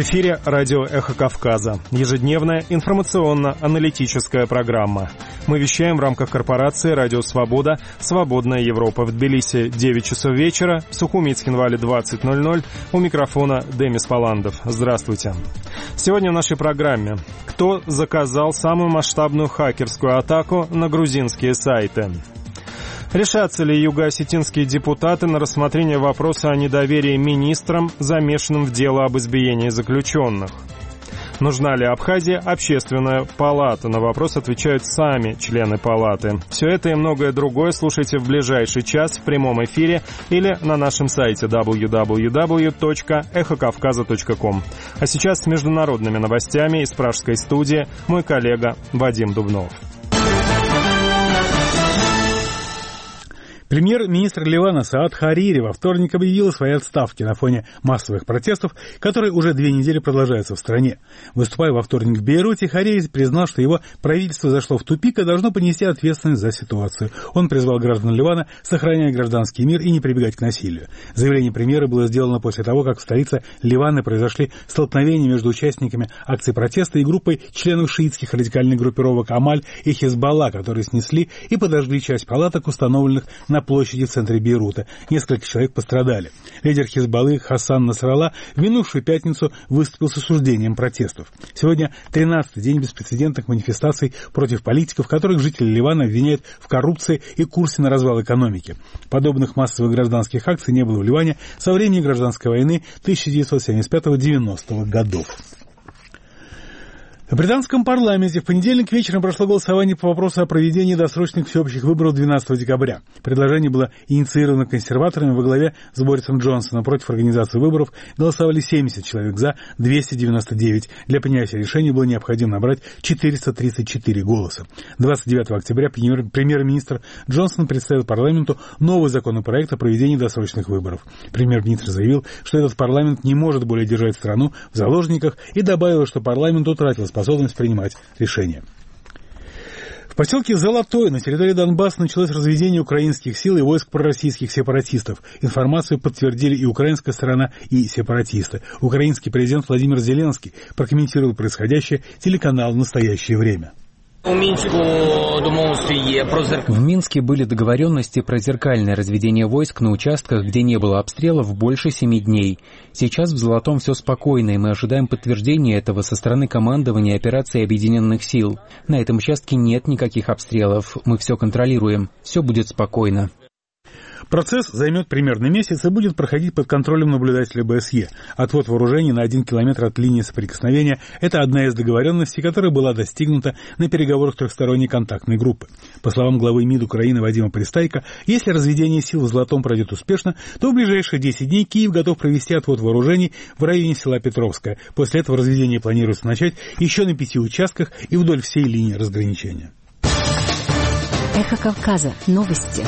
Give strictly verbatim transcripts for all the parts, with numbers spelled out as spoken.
эфире радио «Эхо Кавказа». Ежедневная информационно-аналитическая программа. Мы вещаем в рамках корпорации «Радио Свобода», «Свободная Европа». В Тбилиси девять часов вечера, в Сухуми-Цхинвале двадцать ноль ноль. У микрофона Демис Паландов. Здравствуйте. Сегодня в нашей программе: кто заказал самую масштабную хакерскую атаку на грузинские сайты? Решатся ли юго-осетинские депутаты на рассмотрение вопроса о недоверии министрам, замешанным в дело об избиении заключенных? Нужна ли Абхазии общественная палата? На вопрос отвечают сами члены палаты. Все это и многое другое слушайте в ближайший час в прямом эфире или на нашем сайте дабл ю дабл ю дабл ю точка эхо кавказа точка ком. А сейчас с международными новостями из пражской студии мой коллега Вадим Дубнов. Премьер-министр Ливана Саад Харири во вторник объявил о своей отставке на фоне массовых протестов, которые уже две недели продолжаются в стране. Выступая во вторник в Бейруте, Харири признал, что его правительство зашло в тупик и должно понести ответственность за ситуацию. Он призвал граждан Ливана сохранять гражданский мир и не прибегать к насилию. Заявление премьера было сделано после того, как в столице Ливана произошли столкновения между участниками акций протеста и группой членов шиитских радикальных группировок Амаль и Хизбалла, которые снесли и подожгли часть палаток, установленных на на площади в центре Бейрута. Несколько человек пострадали. Лидер Хизбаллы Хасан Насралла в минувшую пятницу выступил с осуждением протестов. Сегодня тринадцатый день беспрецедентных манифестаций против политиков, которых жители Ливана обвиняют в коррупции и курсе на развал экономики. Подобных массовых гражданских акций не было в Ливане со времени гражданской войны тысяча девятьсот семьдесят пятого — девяностого годов. В британском парламенте в понедельник вечером прошло голосование по вопросу о проведении досрочных всеобщих выборов двенадцатого декабря. Предложение было инициировано консерваторами во главе с Борисом Джонсоном. Против организации выборов голосовали семьдесят человек, за двести девяносто девять. Для принятия решения было необходимо набрать четыреста тридцать четыре голоса. двадцать девятого октября премьер-министр Джонсон представил парламенту новый законопроект о проведении досрочных выборов. Премьер-министр заявил, что этот парламент не может более держать страну в заложниках, и добавил, что парламент утратил способность способность принимать решения. В поселке Золотой на территории Донбасса началось разведение украинских сил и войск пророссийских сепаратистов. Информацию подтвердили и украинская сторона, и сепаратисты. Украинский президент Владимир Зеленский прокомментировал происходящее телеканал «Настоящее время». В Минске были договоренности про зеркальное разведение войск на участках, где не было обстрелов больше семи дней. Сейчас в Золотом все спокойно, и мы ожидаем подтверждения этого со стороны командования операции Объединенных сил. На этом участке нет никаких обстрелов, мы все контролируем, все будет спокойно. Процесс займет примерно месяц и будет проходить под контролем наблюдателя БСЕ. Отвод вооружений на один километр от линии соприкосновения – это одна из договоренностей, которая была достигнута на переговорах трехсторонней контактной группы. По словам главы МИД Украины Вадима Пристайко, если разведение сил в Золотом пройдет успешно, то в ближайшие десять дней Киев готов провести отвод вооружений в районе села Петровское. После этого разведение планируется начать еще на пяти участках и вдоль всей линии разграничения. Эхо Кавказа. Новости.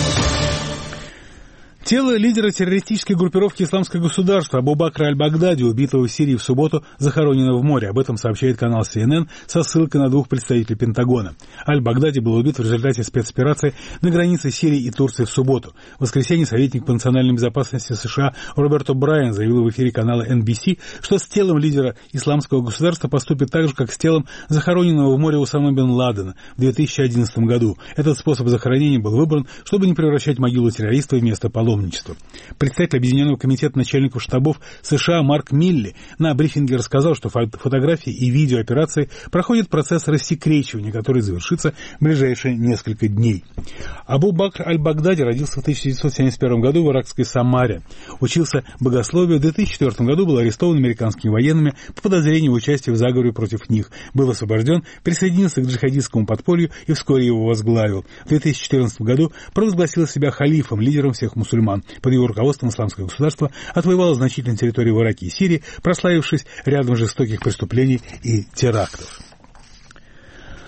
Тело лидера террористической группировки «Исламское государство» Абу Бакра аль-Багдади, убитого в Сирии в субботу, захоронено в море. Об этом сообщает канал си эн эн со ссылкой на двух представителей Пентагона. Аль-Багдади был убит в результате спецоперации на границе Сирии и Турции в субботу. В воскресенье советник по национальной безопасности США Роберт О'Брайен заявил в эфире канала эн би си, что с телом лидера «Исламского государства» поступит так же, как с телом захороненного в море Усама бен Ладена в две тысячи одиннадцатом году. Этот способ захоронения был выбран, чтобы не превращать могилу террориста в место паломничества. Представитель Объединенного комитета начальников штабов США Марк Милли на брифинге рассказал, что фотографии и видео операции проходит процесс рассекречивания, который завершится в ближайшие несколько дней. Абу Бакр аль-Багдади родился в тысяча девятьсот семьдесят первом году в иракской Самаре. Учился богословию. В две тысячи четвёртом году был арестован американскими военными по подозрению в участии в заговоре против них. Был освобожден, присоединился к джихадистскому подполью и вскоре его возглавил. В две тысячи четырнадцатом году провозгласил себя халифом, лидером всех мусульман. Под его руководством Исламское государство отвоевало значительные территории в Ираке и Сирии, прославившись рядом жестоких преступлений и терактов.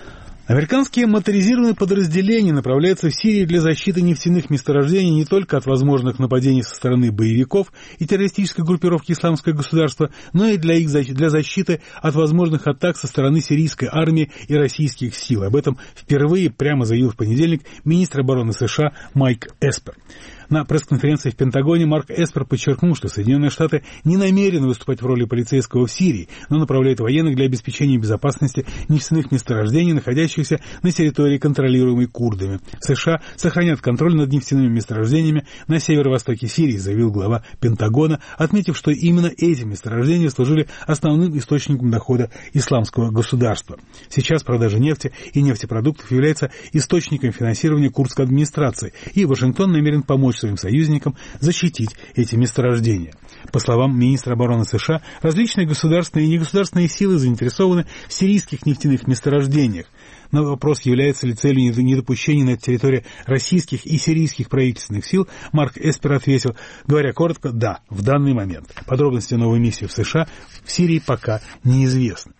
Американские моторизированные подразделения направляются в Сирию для защиты нефтяных месторождений не только от возможных нападений со стороны боевиков и террористической группировки «Исламское государство», но и для, их, для защиты от возможных атак со стороны сирийской армии и российских сил. Об этом впервые прямо заявил в понедельник министр обороны США Майк Эспер. На пресс-конференции в Пентагоне Марк Эспер подчеркнул, что Соединенные Штаты не намерены выступать в роли полицейского в Сирии, но направляют военных для обеспечения безопасности нефтяных месторождений, находящихся на территории, контролируемой курдами. США сохранят контроль над нефтяными месторождениями на северо-востоке Сирии, заявил глава Пентагона, отметив, что именно эти месторождения служили основным источником дохода исламского государства. Сейчас продажа нефти и нефтепродуктов является источником финансирования курдской администрации, и Вашингтон намерен помочь своим союзникам защитить эти месторождения. По словам министра обороны США, различные государственные и негосударственные силы заинтересованы в сирийских нефтяных месторождениях. На вопрос, является ли целью недопущения на территории российских и сирийских правительственных сил, Марк Эспер ответил, говоря коротко, да, в данный момент. Подробности новой миссии в США в Сирии пока неизвестны.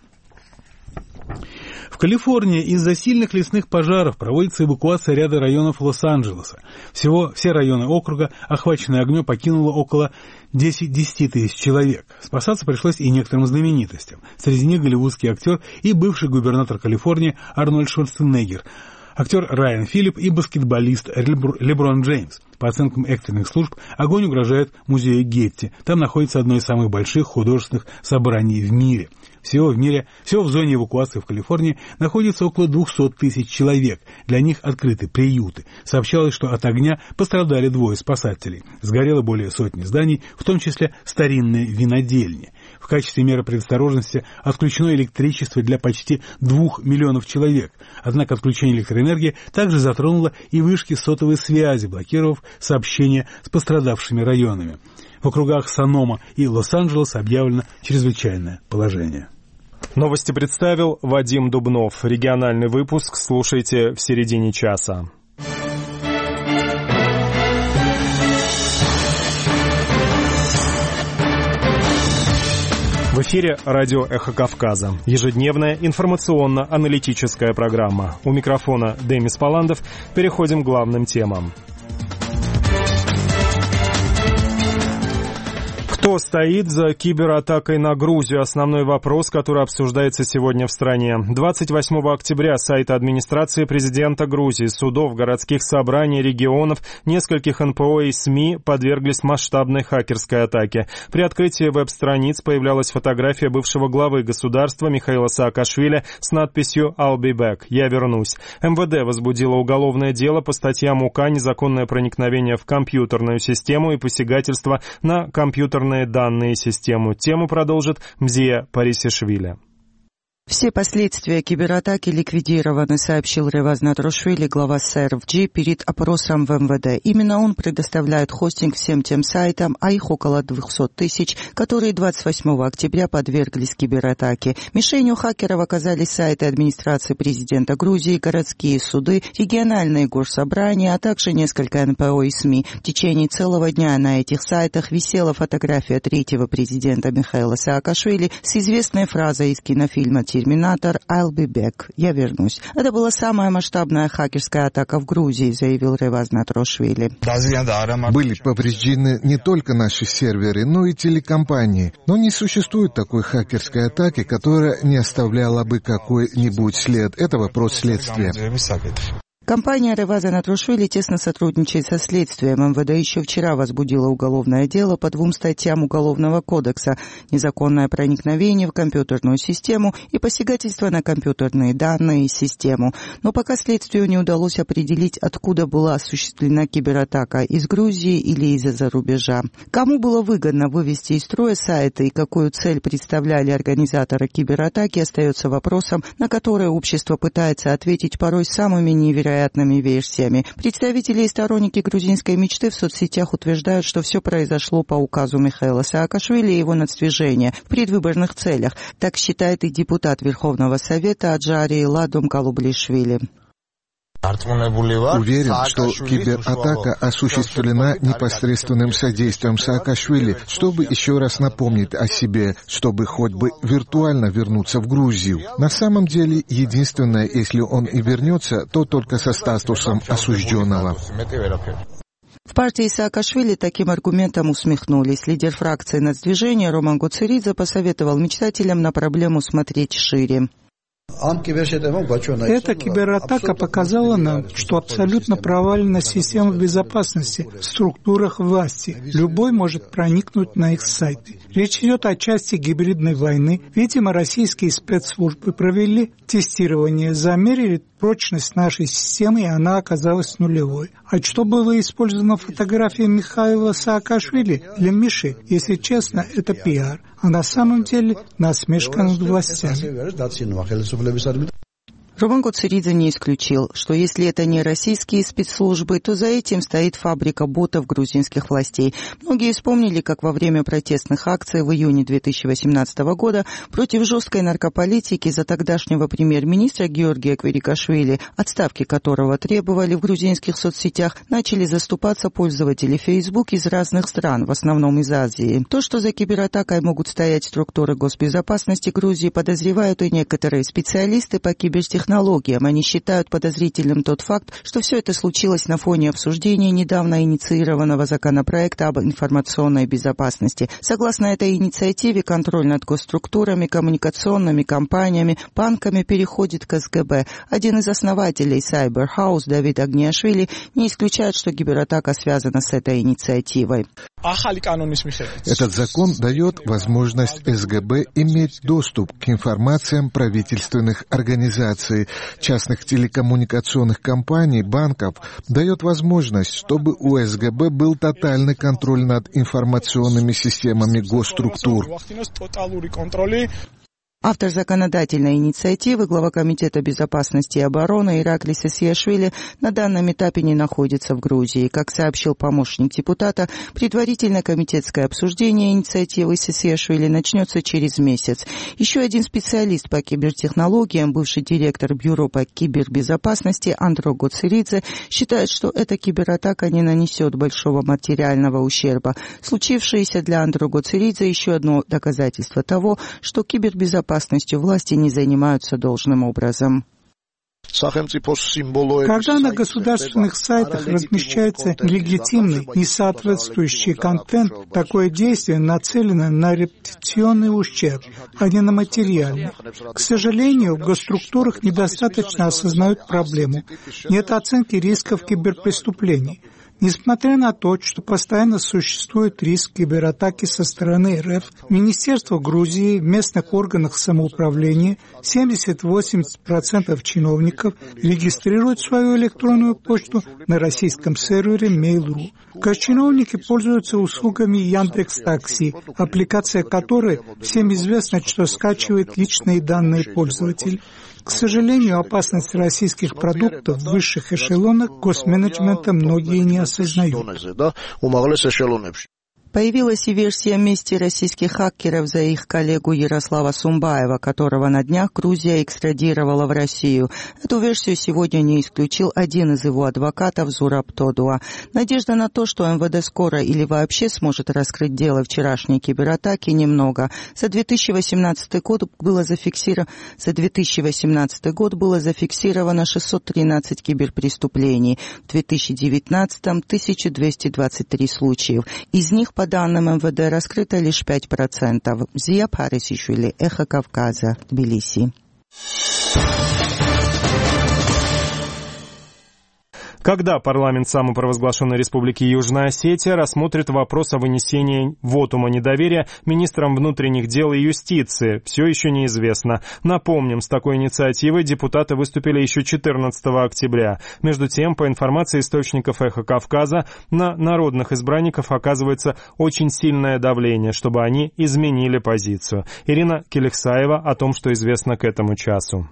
В Калифорнии из-за сильных лесных пожаров проводится эвакуация ряда районов Лос-Анджелеса. Всего все районы округа, охваченные огнем, покинуло около десяти тысяч человек. Спасаться пришлось и некоторым знаменитостям. Среди них голливудский актер и бывший губернатор Калифорнии Арнольд Шварценеггер, актер Райан Филипп и баскетболист Леброн Джеймс. По оценкам экстренных служб, огонь угрожает музею Гетти. Там находится одно из самых больших художественных собраний в мире. Всего в мире, всего в зоне эвакуации в Калифорнии находится около двухсот тысяч человек. Для них открыты приюты. Сообщалось, что от огня пострадали двое спасателей. Сгорело более сотни зданий, в том числе старинные винодельни. В качестве меры предосторожности отключено электричество для почти двух миллионов человек. Однако отключение электроэнергии также затронуло и вышки сотовой связи, блокировав сообщения с пострадавшими районами. В округах Санома и Лос-Анджелес объявлено чрезвычайное положение. Новости представил Вадим Дубнов. Региональный выпуск слушайте в середине часа. В эфире радио «Эхо Кавказа». Ежедневная информационно-аналитическая программа. У микрофона Демис Паландов. Переходим к главным темам. Кто стоит за кибератакой на Грузию? Основной вопрос, который обсуждается сегодня в стране. двадцать восьмого октября сайты администрации президента Грузии, судов, городских собраний, регионов, нескольких эн пэ о и СМИ подверглись масштабной хакерской атаке. При открытии веб-страниц появлялась фотография бывшего главы государства Михаила Саакашвили с надписью «I'll be back» – «Я вернусь». эм вэ дэ возбудило уголовное дело по статьям УК «Незаконное проникновение в компьютерную систему» и «Посягательство на компьютерные данные систему». Тему продолжит Мзия Парисишвили. Все последствия кибератаки ликвидированы, сообщил Реваз Натрушвили, глава эс эр эф джи, перед опросом в эм вэ дэ. Именно он предоставляет хостинг всем тем сайтам, а их около двухсот тысяч, которые двадцать восьмого октября подверглись кибератаке. Мишенью хакеров оказались сайты администрации президента Грузии, городские суды, региональные горсобрания, а также несколько эн пэ о и СМИ. В течение целого дня на этих сайтах висела фотография третьего президента Михаила Саакашвили с известной фразой из кинофильма «Терминатор» «I'll be back» – «Я вернусь». Это была самая масштабная хакерская атака в Грузии, заявил Реваз Натрушвили. Были повреждены не только наши серверы, но и телекомпании. Но не существует такой хакерской атаки, которая не оставляла бы какой-нибудь след. Это вопрос следствия. Компания Реваза Натрушвили тесно сотрудничает со следствием. эм вэ дэ еще вчера возбудила уголовное дело по двум статьям Уголовного кодекса: незаконное проникновение в компьютерную систему и посягательство на компьютерные данные и систему. Но пока следствию не удалось определить, откуда была осуществлена кибератака – из Грузии или из-за рубежа. Кому было выгодно вывести из строя сайты и какую цель представляли организаторы кибератаки, остается вопросом, на который общество пытается ответить порой самыми невероятными версиями. Представители и сторонники грузинской мечты в соцсетях утверждают, что все произошло по указу Михаила Саакашвили и его надсвижения в предвыборных целях. Так считает и депутат Верховного Совета Аджарии Ладом Калублишвили. Уверен, что кибератака осуществлена непосредственным содействием Саакашвили, чтобы еще раз напомнить о себе, чтобы хоть бы виртуально вернуться в Грузию. На самом деле, единственное, если он и вернется, то только со статусом осужденного. В партии Саакашвили таким аргументом усмехнулись. Лидер фракции нацдвижения Роман Гоцеридзе посоветовал мечтателям на проблему смотреть шире. Эта кибератака показала нам, что абсолютно провалена система безопасности в структурах власти. Любой может проникнуть на их сайты. Речь идет о части гибридной войны. Видимо, российские спецслужбы провели тестирование, замерили прочность нашей системы, и она оказалась нулевой. А что было использовано в фотографии Михаила Саакашвили для Миши, если честно, это пиар. А на самом деле насмешка над властями. Роман Гоцеридзе не исключил, что если это не российские спецслужбы, то за этим стоит фабрика ботов грузинских властей. Многие вспомнили, как во время протестных акций в июне две тысячи восемнадцатого года против жесткой наркополитики за тогдашнего премьер-министра Георгия Кверикашвили, отставки которого требовали в грузинских соцсетях, начали заступаться пользователи Facebook из разных стран, в основном из Азии. То, что за кибератакой могут стоять структуры госбезопасности Грузии, подозревают и некоторые специалисты по кибертехнологиям. Они считают подозрительным тот факт, что все это случилось на фоне обсуждения недавно инициированного законопроекта об информационной безопасности. Согласно этой инициативе, контроль над госструктурами, коммуникационными компаниями, банками переходит к эс гэ бэ. Один из основателей Cyber House, Давид Агниашвили, не исключает, что кибератака связана с этой инициативой. Этот закон дает возможность эс гэ бэ иметь доступ к информациям правительственных организаций, частных телекоммуникационных компаний, банков, дает возможность, чтобы у эс гэ бэ был тотальный контроль над информационными системами госструктур. Автор законодательной инициативы, глава Комитета безопасности и обороны Ираклис Исиашвили на данном этапе не находится в Грузии. Как сообщил помощник депутата, предварительное комитетское обсуждение инициативы Исиашвили начнется через месяц. Еще один специалист по кибертехнологиям, бывший директор Бюро по кибербезопасности Андро Гоцеридзе, считает, что эта кибератака не нанесет большого материального ущерба. Случившееся для Андро Гоцеридзе еще одно доказательство того, что кибербезопасность власти не занимаются должным образом. Когда на государственных сайтах размещается нелегитимный, несоответствующий контент, такое действие нацелено на репутационный ущерб, а не на материальный. К сожалению, в госструктурах недостаточно осознают проблему. Нет оценки рисков киберпреступлений. Несмотря на то, что постоянно существует риск кибератаки со стороны эр эф, Министерство Грузии в местных органах самоуправления семьдесят-восемьдесят процентов чиновников регистрируют свою электронную почту на российском сервере Mail.ru. Госчиновники пользуются услугами Яндекс.Такси, аппликация которой всем известно, что скачивает личные данные пользователей. К сожалению, опасность российских продуктов в высших эшелонах госменеджмента многие не осознают. Появилась и версия мести российских хакеров за их коллегу Ярослава Сумбаева, которого на днях Грузия экстрадировала в Россию. Эту версию сегодня не исключил один из его адвокатов Зураб Тодуа. Надежда на то, что эм вэ дэ скоро или вообще сможет раскрыть дело вчерашней кибератаки, немного. За две тысячи восемнадцатый год было зафиксировано, за две тысячи восемнадцатый год было зафиксировано шестьсот тринадцать киберпреступлений, в две тысячи девятнадцатом тысяча двести двадцать три случаев. Из них, по данным эм вэ дэ, раскрыто лишь пять процентов. Зия Парисишвили, Эхо Кавказа, Тбилиси. Когда парламент самопровозглашенной Республики Южная Осетия рассмотрит вопрос о вынесении вотума недоверия министрам внутренних дел и юстиции, все еще неизвестно. Напомним, с такой инициативой депутаты выступили еще четырнадцатого октября. Между тем, по информации источников «Эхо Кавказа», на народных избранников оказывается очень сильное давление, чтобы они изменили позицию. Ирина Келехсаева о том, что известно к этому часу.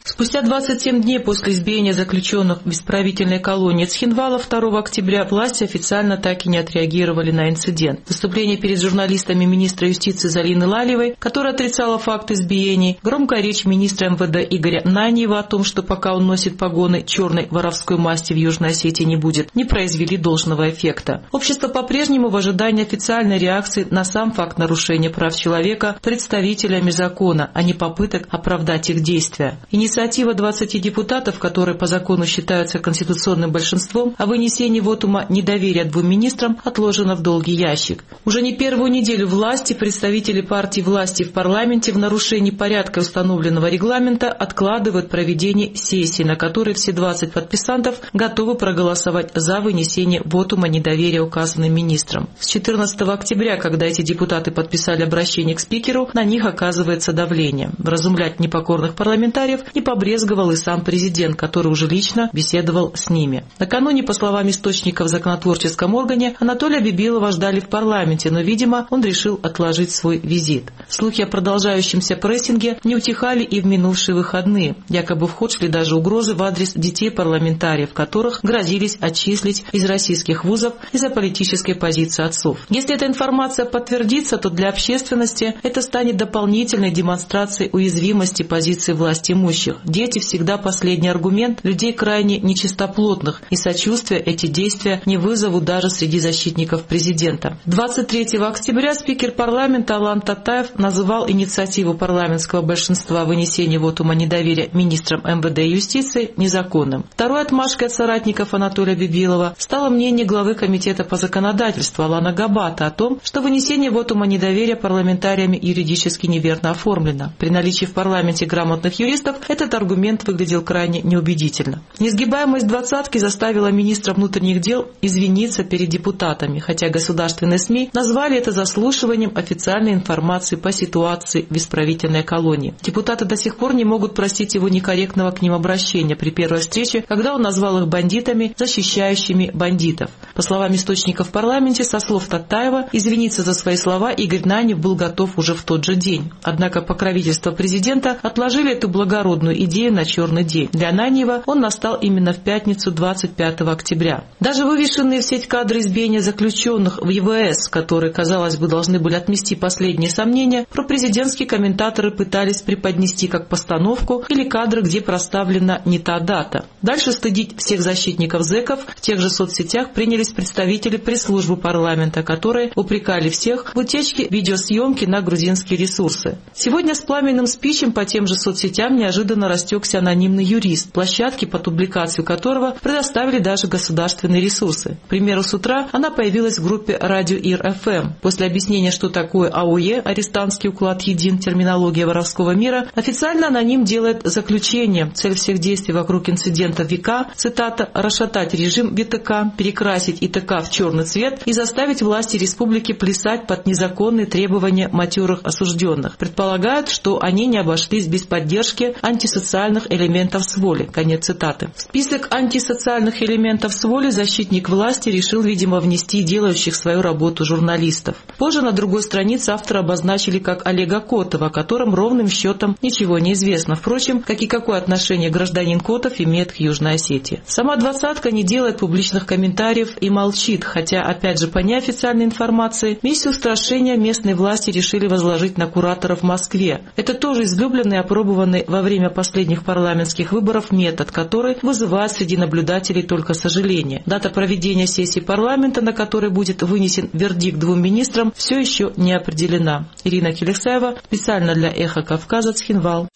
Спустя двадцать семь дней после избиения заключенных в исправительной колонии Цхинвала второго октября власти официально так и не отреагировали на инцидент. Выступление перед журналистами министра юстиции Залины Лалиевой, которая отрицала факт избиений, громкая речь министра эм вэ дэ Игоря Наньева о том, что пока он носит погоны черной воровской масти в Южной Осетии не будет, не произвели должного эффекта. Общество по-прежнему в ожидании официальной реакции на сам факт нарушения прав человека представителями закона, а не попыток оправдать их действия. Инициатива двадцати депутатов, которые по закону считаются конституционным большинством, о вынесении вотума недоверия двум министрам отложена в долгий ящик. Уже не первую неделю власти представители партий власти в парламенте в нарушении порядка установленного регламента откладывают проведение сессии, на которой все двадцать подписантов готовы проголосовать за вынесение вотума недоверия указанным министрам. С четырнадцатого октября, когда эти депутаты подписали обращение к спикеру, на них оказывается давление. Вразумлять непокорных парламентариев не побрезговал и сам президент, который уже лично беседовал с ними. Накануне, по словам источников в законотворческом органе, Анатолия Бибилова ждали в парламенте, но, видимо, он решил отложить свой визит. Слухи о продолжающемся прессинге не утихали и в минувшие выходные. Якобы в ход шли даже угрозы в адрес детей парламентариев, которых грозились отчислить из российских вузов из-за политической позиции отцов. Если эта информация подтвердится, то для общественности это станет дополнительной демонстрацией уязвимости позиции власти имущих. Дети всегда последний аргумент людей крайне нечистоплотных, и сочувствия эти действия не вызовут даже среди защитников президента. двадцать третьего октября спикер парламента Алан Татаев называл инициативу парламентского большинства о вынесении вотума недоверия министрам эм вэ дэ и юстиции незаконным. Второй отмашкой от соратников Анатолия Бибилова стало мнение главы комитета по законодательству Алана Габата о том, что вынесение вотума недоверия парламентариями юридически неверно оформлено. При наличии в парламенте грамотных юристов этот аргумент выглядел крайне неубедительно. Несгибаемость двадцатки заставила министра внутренних дел извиниться перед депутатами, хотя государственные СМИ назвали это заслушиванием официальной информации по ситуации в исправительной колонии. Депутаты до сих пор не могут простить его некорректного к ним обращения при первой встрече, когда он назвал их бандитами, защищающими бандитов. По словам источников в парламенте, со слов Татаева, извиниться за свои слова Игорь Наньев был готов уже в тот же день. Однако покровительство президента отложили эту благородную идею на черный день. Для Наньева он настал именно в пятницу двадцать пятого октября. Даже вывешенные в сеть кадры избиения заключенных в е вэ эс, которые, казалось бы, должны были отмести последние сомнения, пропрезидентские комментаторы пытались преподнести как постановку или кадры, где проставлена не та дата. Дальше стыдить всех защитников зэков в тех же соцсетях принялись представители пресс-службы парламента, которые упрекали всех в утечке видеосъемки на грузинские ресурсы. Сегодня с пламенным спичем по тем же соцсетям неожиданно растекся анонимный юрист, площадки, под публикацию которого предоставили даже государственные ресурсы. К примеру, с утра она появилась в группе «Радио Ир-эф эм». После объяснения, что такое а о е, арестантский уклад един, терминология воровского мира, официально аноним делает заключение. Цель всех действий вокруг инцидента в ВК, цитата, «расшатать режим вэ тэ ка, перекрасить и тэ ка в черный цвет и заставить власти республики плясать под незаконные требования матерых осужденных». Предполагают, что они не обошлись без поддержки антисоциальных элементов с воли. Конец цитаты. В список антисоциальных элементов с воли защитник власти решил, видимо, внести делающих свою работу журналистов. Позже на другой странице автора обозначили как Олега Котова, о котором ровным счетом ничего не известно. Впрочем, как и какое отношение гражданин Котов имеет к Южной Осетии. Сама двадцатка не делает публичных комментариев и молчит, хотя, опять же, по неофициальной информации, миссию устрашения местные власти решили возложить на кураторов в Москве. Это тоже излюбленный и опробованный во время последних парламентских выборов метод, который вызывает среди наблюдателей только сожаление. Дата проведения сессии парламента, на которой будет вынесен вердикт двум министрам, все еще не определена. Ирина Келексаева, специально для «Эхо Кавказа», Цхинвал.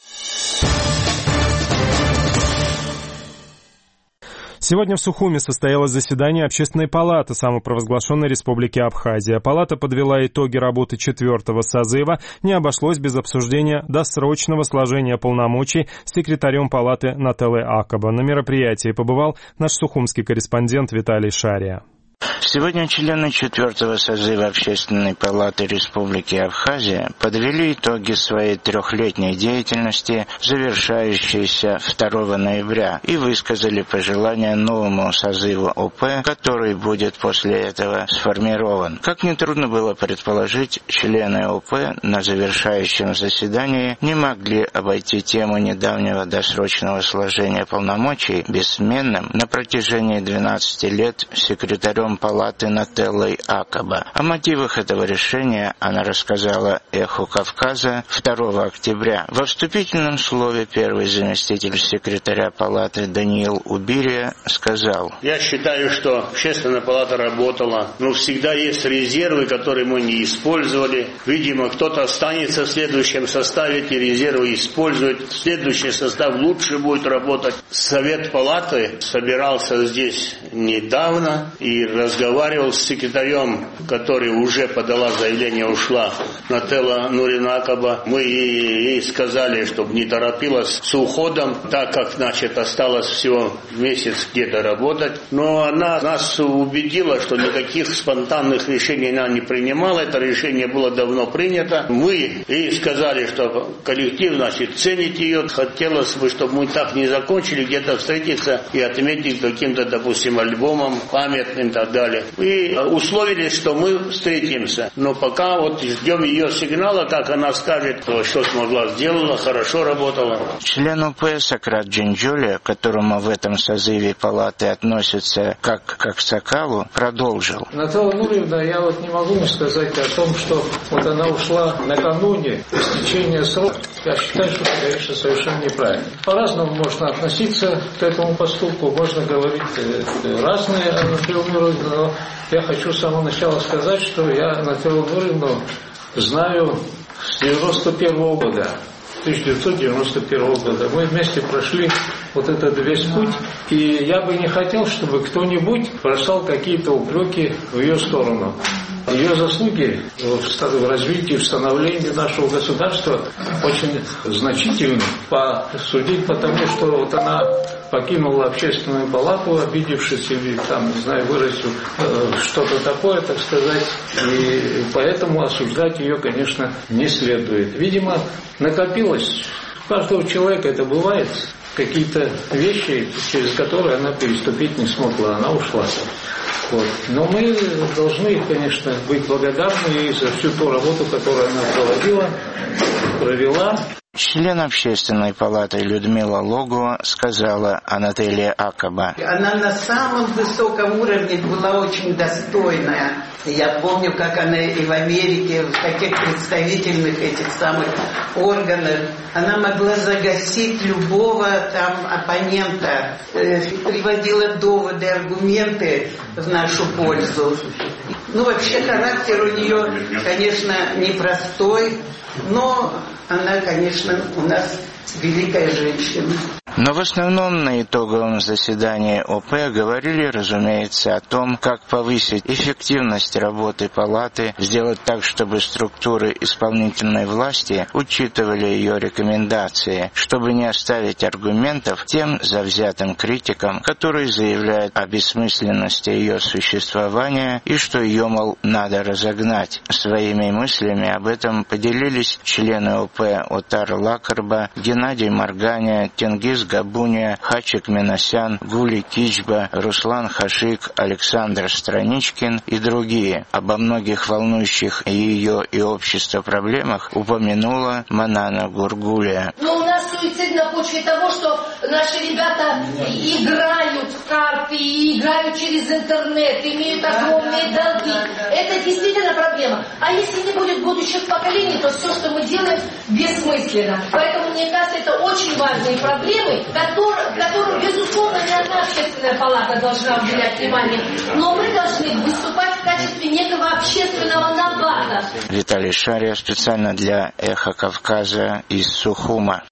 Сегодня в Сухуми состоялось заседание Общественной палаты самопровозглашенной Республики Абхазия. Палата подвела итоги работы четвертого созыва. Не обошлось без обсуждения досрочного сложения полномочий с секретарем палаты Нателлой Акаба. На мероприятии побывал наш сухумский корреспондент Виталий Шария. Сегодня члены четвертого созыва Общественной палаты Республики Абхазия подвели итоги своей трехлетней деятельности, завершающейся второго ноября, и высказали пожелания новому созыву ОП, который будет после этого сформирован. Как нетрудно было предположить, члены ОП на завершающем заседании не могли обойти тему недавнего досрочного сложения полномочий бессменным на протяжении двенадцати лет секретарем палаты Нателлой Акаба. О мотивах этого решения она рассказала «Эху Кавказа» второго октября. Во вступительном слове первый заместитель секретаря палаты Даниил Убирия сказал: «Я считаю, что Общественная палата работала, но всегда есть резервы, которые мы не использовали. Видимо, кто-то останется в следующем составе, эти резервы использует. Следующий состав лучше будет работать. Совет палаты собирался здесь недавно и разговаривал с секретарем, который уже подала заявление, ушла, Нателла Нурина Акаба. Мы ей сказали, чтобы не торопилась с уходом, так как, значит, осталось всего месяц где-то работать. Но она нас убедила, что никаких спонтанных решений она не принимала. Это решение было давно принято. Мы ей сказали, что коллектив, значит, ценит ее. Хотелось бы, чтобы мы так не закончили, где-то встретиться и отметить каким-то, допустим, альбомом памятным и так далее. И условились, что мы встретимся. Но пока вот ждем ее сигнала, как она скажет, что смогла, сделала, хорошо работала. Член ОП Сократ Джинджоли, к которому в этом созыве палаты относятся как, как к Сокалу, продолжил. Наталья Нуриевна, я вот не могу не сказать о том, что вот она ушла накануне истечения срока. Я считаю, что это, конечно, совершенно неправильно. По-разному можно относиться к этому поступку, можно говорить разные о Наталье Нуриевне, но я хочу с самого начала сказать, что я Наталью Нуриевну знаю с девяносто первого года. тысяча девятьсот девяносто первого года. Мы вместе прошли вот этот весь путь, и я бы не хотел, чтобы кто-нибудь бросал какие-то упреки в ее сторону. Ее заслуги в развитии, в становлении нашего государства очень значительны, посудить потому, что вот она покинула Общественную палату, обидевшись или там, не знаю, выразив э, что-то такое, так сказать, и поэтому осуждать ее, конечно, не следует. Видимо, накопилось у каждого человека, это бывает, какие-то вещи, через которые она переступить не смогла, она ушла. Вот. Но мы должны, конечно, быть благодарны за всю ту работу, которую она проводила, провела. Член Общественной палаты Людмила Логова сказала о Нателле Акаба. Она на самом высоком уровне была очень достойная. Я помню, как она и в Америке, в таких представительных этих самых органах, она могла загасить любого там оппонента, э, приводила доводы, аргументы в нашу пользу. Ну, вообще характер у нее, конечно, непростой, но она, конечно, у нас великая женщина. Но в основном на итоговом заседании ОП говорили, разумеется, о том, как повысить эффективность работы палаты, сделать так, чтобы структуры исполнительной власти учитывали ее рекомендации, чтобы не оставить аргументов тем завзятым критикам, которые заявляют о бессмысленности ее существования и что ее, мол, надо разогнать. Своими мыслями об этом поделились члены ОП Отар Лакарба, Геннадий Марганя, Тенгиз Габуния, Хачик Минасян, Гули Кичба, Руслан Хашик, Александр Страничкин и другие. Обо многих волнующих ее и общество проблемах упомянула Манана Гургулия. Но у нас суицид на почве того, что наши ребята играют в карты, и играют через интернет, имеют огромные долги. Это действительно проблема. А если не будет будущих поколений, то все, что мы делаем, бессмысленно. Поэтому, мне кажется, это очень важные проблемы, которым, которым, безусловно, не одна Общественная палата должна уделять внимание, но мы должны выступать в качестве некого общественного набата. Виталий Шария специально для «Эхо Кавказа» из Сухума.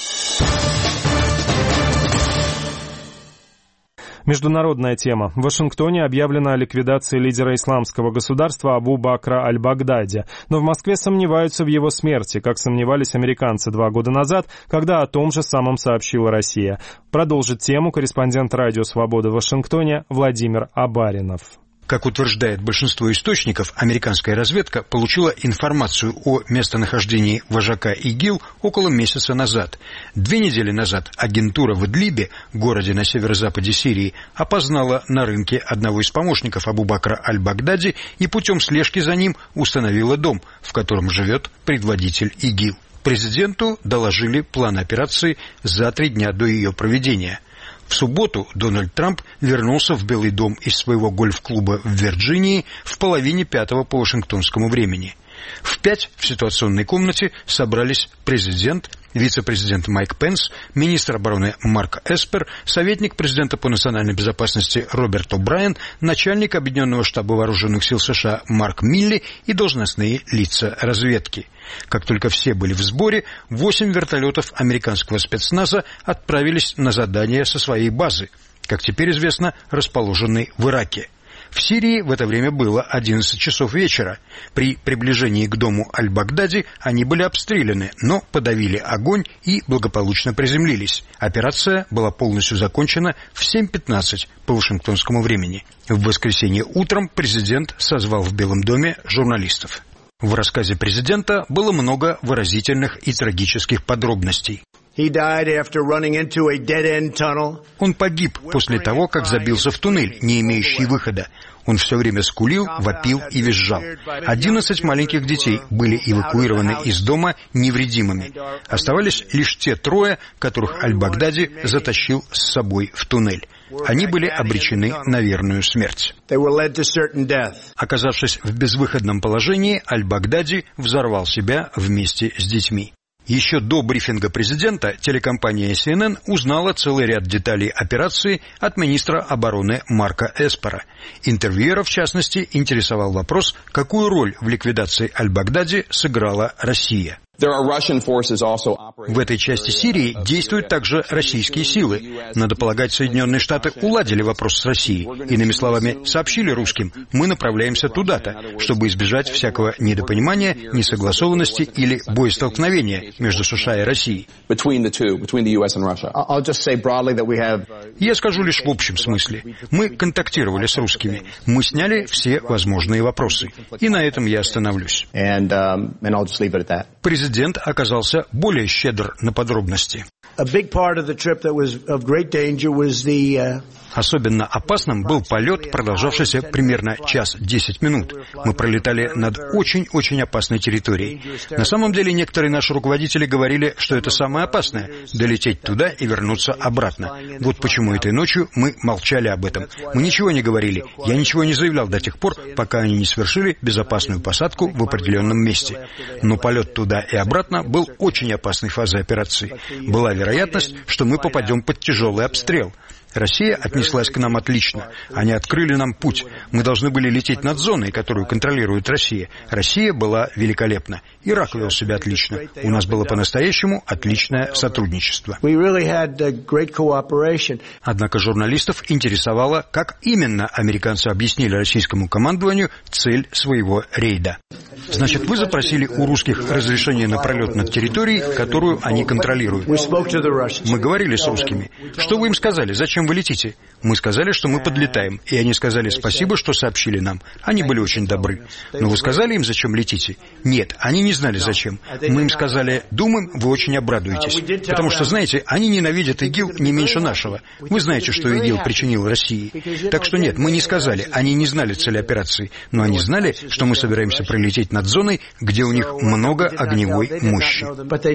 Международная тема. В Вашингтоне объявлено о ликвидации лидера исламского государства Абу Бакра аль-Багдади, но в Москве сомневаются в его смерти, как сомневались американцы два года назад, когда о том же самом сообщила Россия. Продолжит тему корреспондент Радио Свобода в Вашингтоне Владимир Абаринов. Как утверждает большинство источников, американская разведка получила информацию о местонахождении вожака ИГИЛ около месяца назад. Две недели назад агентура в Идлибе, городе на северо-западе Сирии, опознала на рынке одного из помощников Абу-Бакра аль-Багдади и путем слежки за ним установила дом, в котором живет предводитель ИГИЛ. Президенту доложили план операции за три дня до ее проведения. В субботу Дональд Трамп вернулся в Белый дом из своего гольф-клуба в Вирджинии в половине пятого по вашингтонскому времени. В пять в ситуационной комнате собрались президент, вице-президент Майк Пенс, министр обороны Марк Эспер, советник президента по национальной безопасности Роберт О'Брайен, начальник Объединенного штаба вооруженных сил США Марк Милли и должностные лица разведки. Как только все были в сборе, восемь вертолетов американского спецназа отправились на задание со своей базы, как теперь известно, расположенной в Ираке. В Сирии в это время было одиннадцать часов вечера. При приближении к дому аль-Багдади они были обстреляны, но подавили огонь и благополучно приземлились. Операция была полностью закончена в семь пятнадцать по вашингтонскому времени. В воскресенье утром президент созвал в Белом доме журналистов. В рассказе президента было много выразительных и трагических подробностей. Он погиб после того, как забился в туннель, не имеющий выхода. Он все время скулил, вопил и визжал. Одиннадцать маленьких детей были эвакуированы из дома невредимыми. Оставались лишь те трое, которых аль-Багдади затащил с собой в туннель. Они были обречены на верную смерть. Оказавшись в безвыходном положении, аль-Багдади взорвал себя вместе с детьми. Еще до брифинга президента телекомпания си эн эн узнала целый ряд деталей операции от министра обороны Марка Эспера. Интервьюера, в частности, интересовал вопрос, какую роль в ликвидации аль-Багдади сыграла Россия. В этой части Сирии действуют также российские силы. Надо полагать, Соединенные Штаты уладили вопрос с Россией. Иными словами, сообщили русским, мы направляемся туда-то, чтобы избежать всякого недопонимания, несогласованности или боестолкновения между США и Россией. Я скажу лишь в общем смысле. Мы контактировали с русскими. Мы сняли все возможные вопросы. И на этом я остановлюсь. Президент оказался более щедр на подробности. Особенно опасным был полет, продолжавшийся примерно час десять минут. Мы пролетали над очень-очень опасной территорией. На самом деле некоторые наши руководители говорили, что это самое опасное – долететь туда и вернуться обратно. Вот почему этой ночью мы молчали об этом. Мы ничего не говорили. Я ничего не заявлял до тех пор, пока они не совершили безопасную посадку в определенном месте. Но полет туда и обратно был очень опасной фазой операции. Была вероятность, что мы попадем под тяжелый обстрел. Россия отнеслась к нам отлично. Они открыли нам путь. Мы должны были лететь над зоной, которую контролирует Россия. Россия была великолепна. Ирак вел себя отлично. У нас было по-настоящему отличное сотрудничество. Однако журналистов интересовало, как именно американцы объяснили российскому командованию цель своего рейда. Значит, вы запросили у русских разрешение на пролет над территорией, которую они контролируют. Мы говорили с русскими. Что вы им сказали? Зачем вы летите? Мы сказали, что мы подлетаем, и они сказали спасибо, что сообщили нам. Они были очень добры. Но вы сказали им, зачем летите? Нет, они не знали, зачем. Мы им сказали, думаем, вы очень обрадуетесь. Потому что, знаете, они ненавидят ИГИЛ не меньше нашего. Вы знаете, что ИГИЛ причинил России. Так что нет, мы не сказали, они не знали цели операции, но они знали, что мы собираемся пролететь над зоной, где у них много огневой мощи.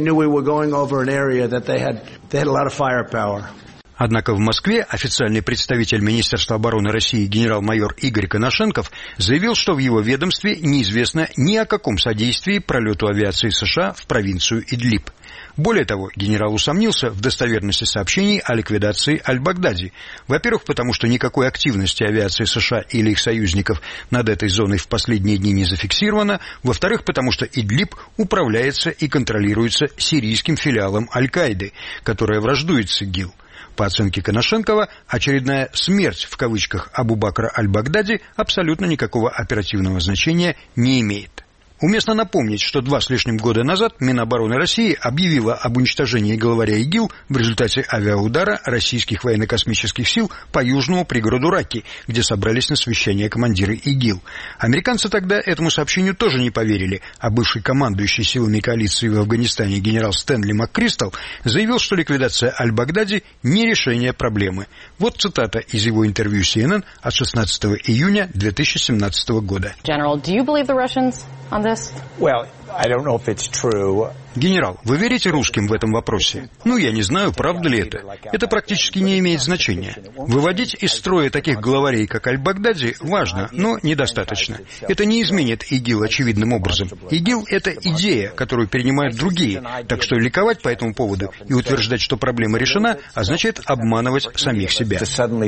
Однако в Москве официальный представитель Министерства обороны России генерал-майор Игорь Коношенков заявил, что в его ведомстве неизвестно ни о каком содействии пролету авиации США в провинцию Идлиб. Более того, генерал усомнился в достоверности сообщений о ликвидации аль-Багдади. Во-первых, потому что никакой активности авиации США или их союзников над этой зоной в последние дни не зафиксировано. Во-вторых, потому что Идлиб управляется и контролируется сирийским филиалом Аль-Каиды, которая враждует с ИГИЛ. По оценке Коношенкова, очередная «смерть» в кавычках Абу-Бакра аль-Багдади абсолютно никакого оперативного значения не имеет. Уместно напомнить, что два с лишним года назад Минобороны России объявила об уничтожении главаря ИГИЛ в результате авиаудара российских военно-космических сил по южному пригороду Раки, где собрались на совещание командиры ИГИЛ. Американцы тогда этому сообщению тоже не поверили, а бывший командующий силами коалиции в Афганистане генерал Стэнли МакКристал заявил, что ликвидация Аль-Багдади не решение проблемы. Вот цитата из его интервью си эн эн от шестнадцатого июня две тысячи семнадцатого года. General, do you believe the Russians on this? Well, I don't know if it's true. Генерал, вы верите русским в этом вопросе? Ну, я не знаю, правда ли это. Это практически не имеет значения. Выводить из строя таких главарей, как Аль-Багдади, важно, но недостаточно. Это не изменит ИГИЛ очевидным образом. ИГИЛ — это идея, которую перенимают другие, так что ликовать по этому поводу и утверждать, что проблема решена, означает обманывать самих себя.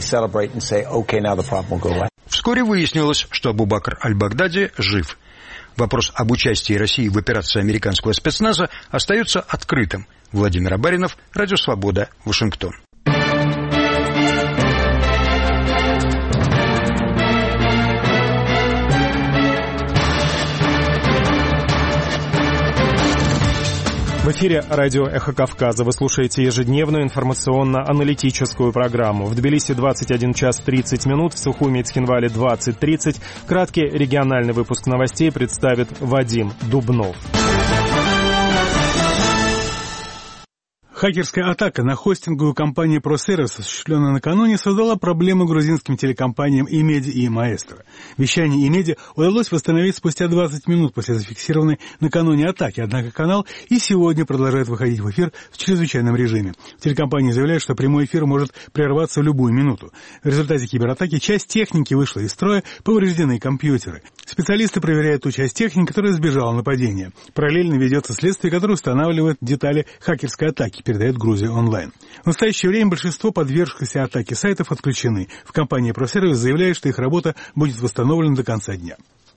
Вскоре выяснилось, что Абу Бакр Аль-Багдади жив. Вопрос об участии России в операции американского спецназа остается открытым. Владимир Абаринов, Радио Свобода, Вашингтон. В эфире радио «Эхо Кавказа». Вы слушаете ежедневную информационно-аналитическую программу. В Тбилиси двадцать один час тридцать минут, в Сухуми и Цхинвале двадцать тридцать. Краткий региональный выпуск новостей представит Вадим Дубнов. Хакерская атака на хостинговую компанию ProService, осуществленная накануне, создала проблемы грузинским телекомпаниям Имеди и Маэстро. Вещание Имеди удалось восстановить спустя двадцать минут после зафиксированной накануне атаки, однако канал и сегодня продолжает выходить в эфир в чрезвычайном режиме. Телекомпания заявляет, что прямой эфир может прерваться в любую минуту. В результате кибератаки часть техники вышла из строя, повреждены компьютеры. Специалисты проверяют ту часть техники, которая избежала нападения. Параллельно ведется следствие, которое устанавливает детали хакерской атаки, передает Грузия онлайн. В настоящее время большинство подвергшихся атаке сайтов отключены. В компании ProService заявляют, что их работа будет восстановлена до конца дня.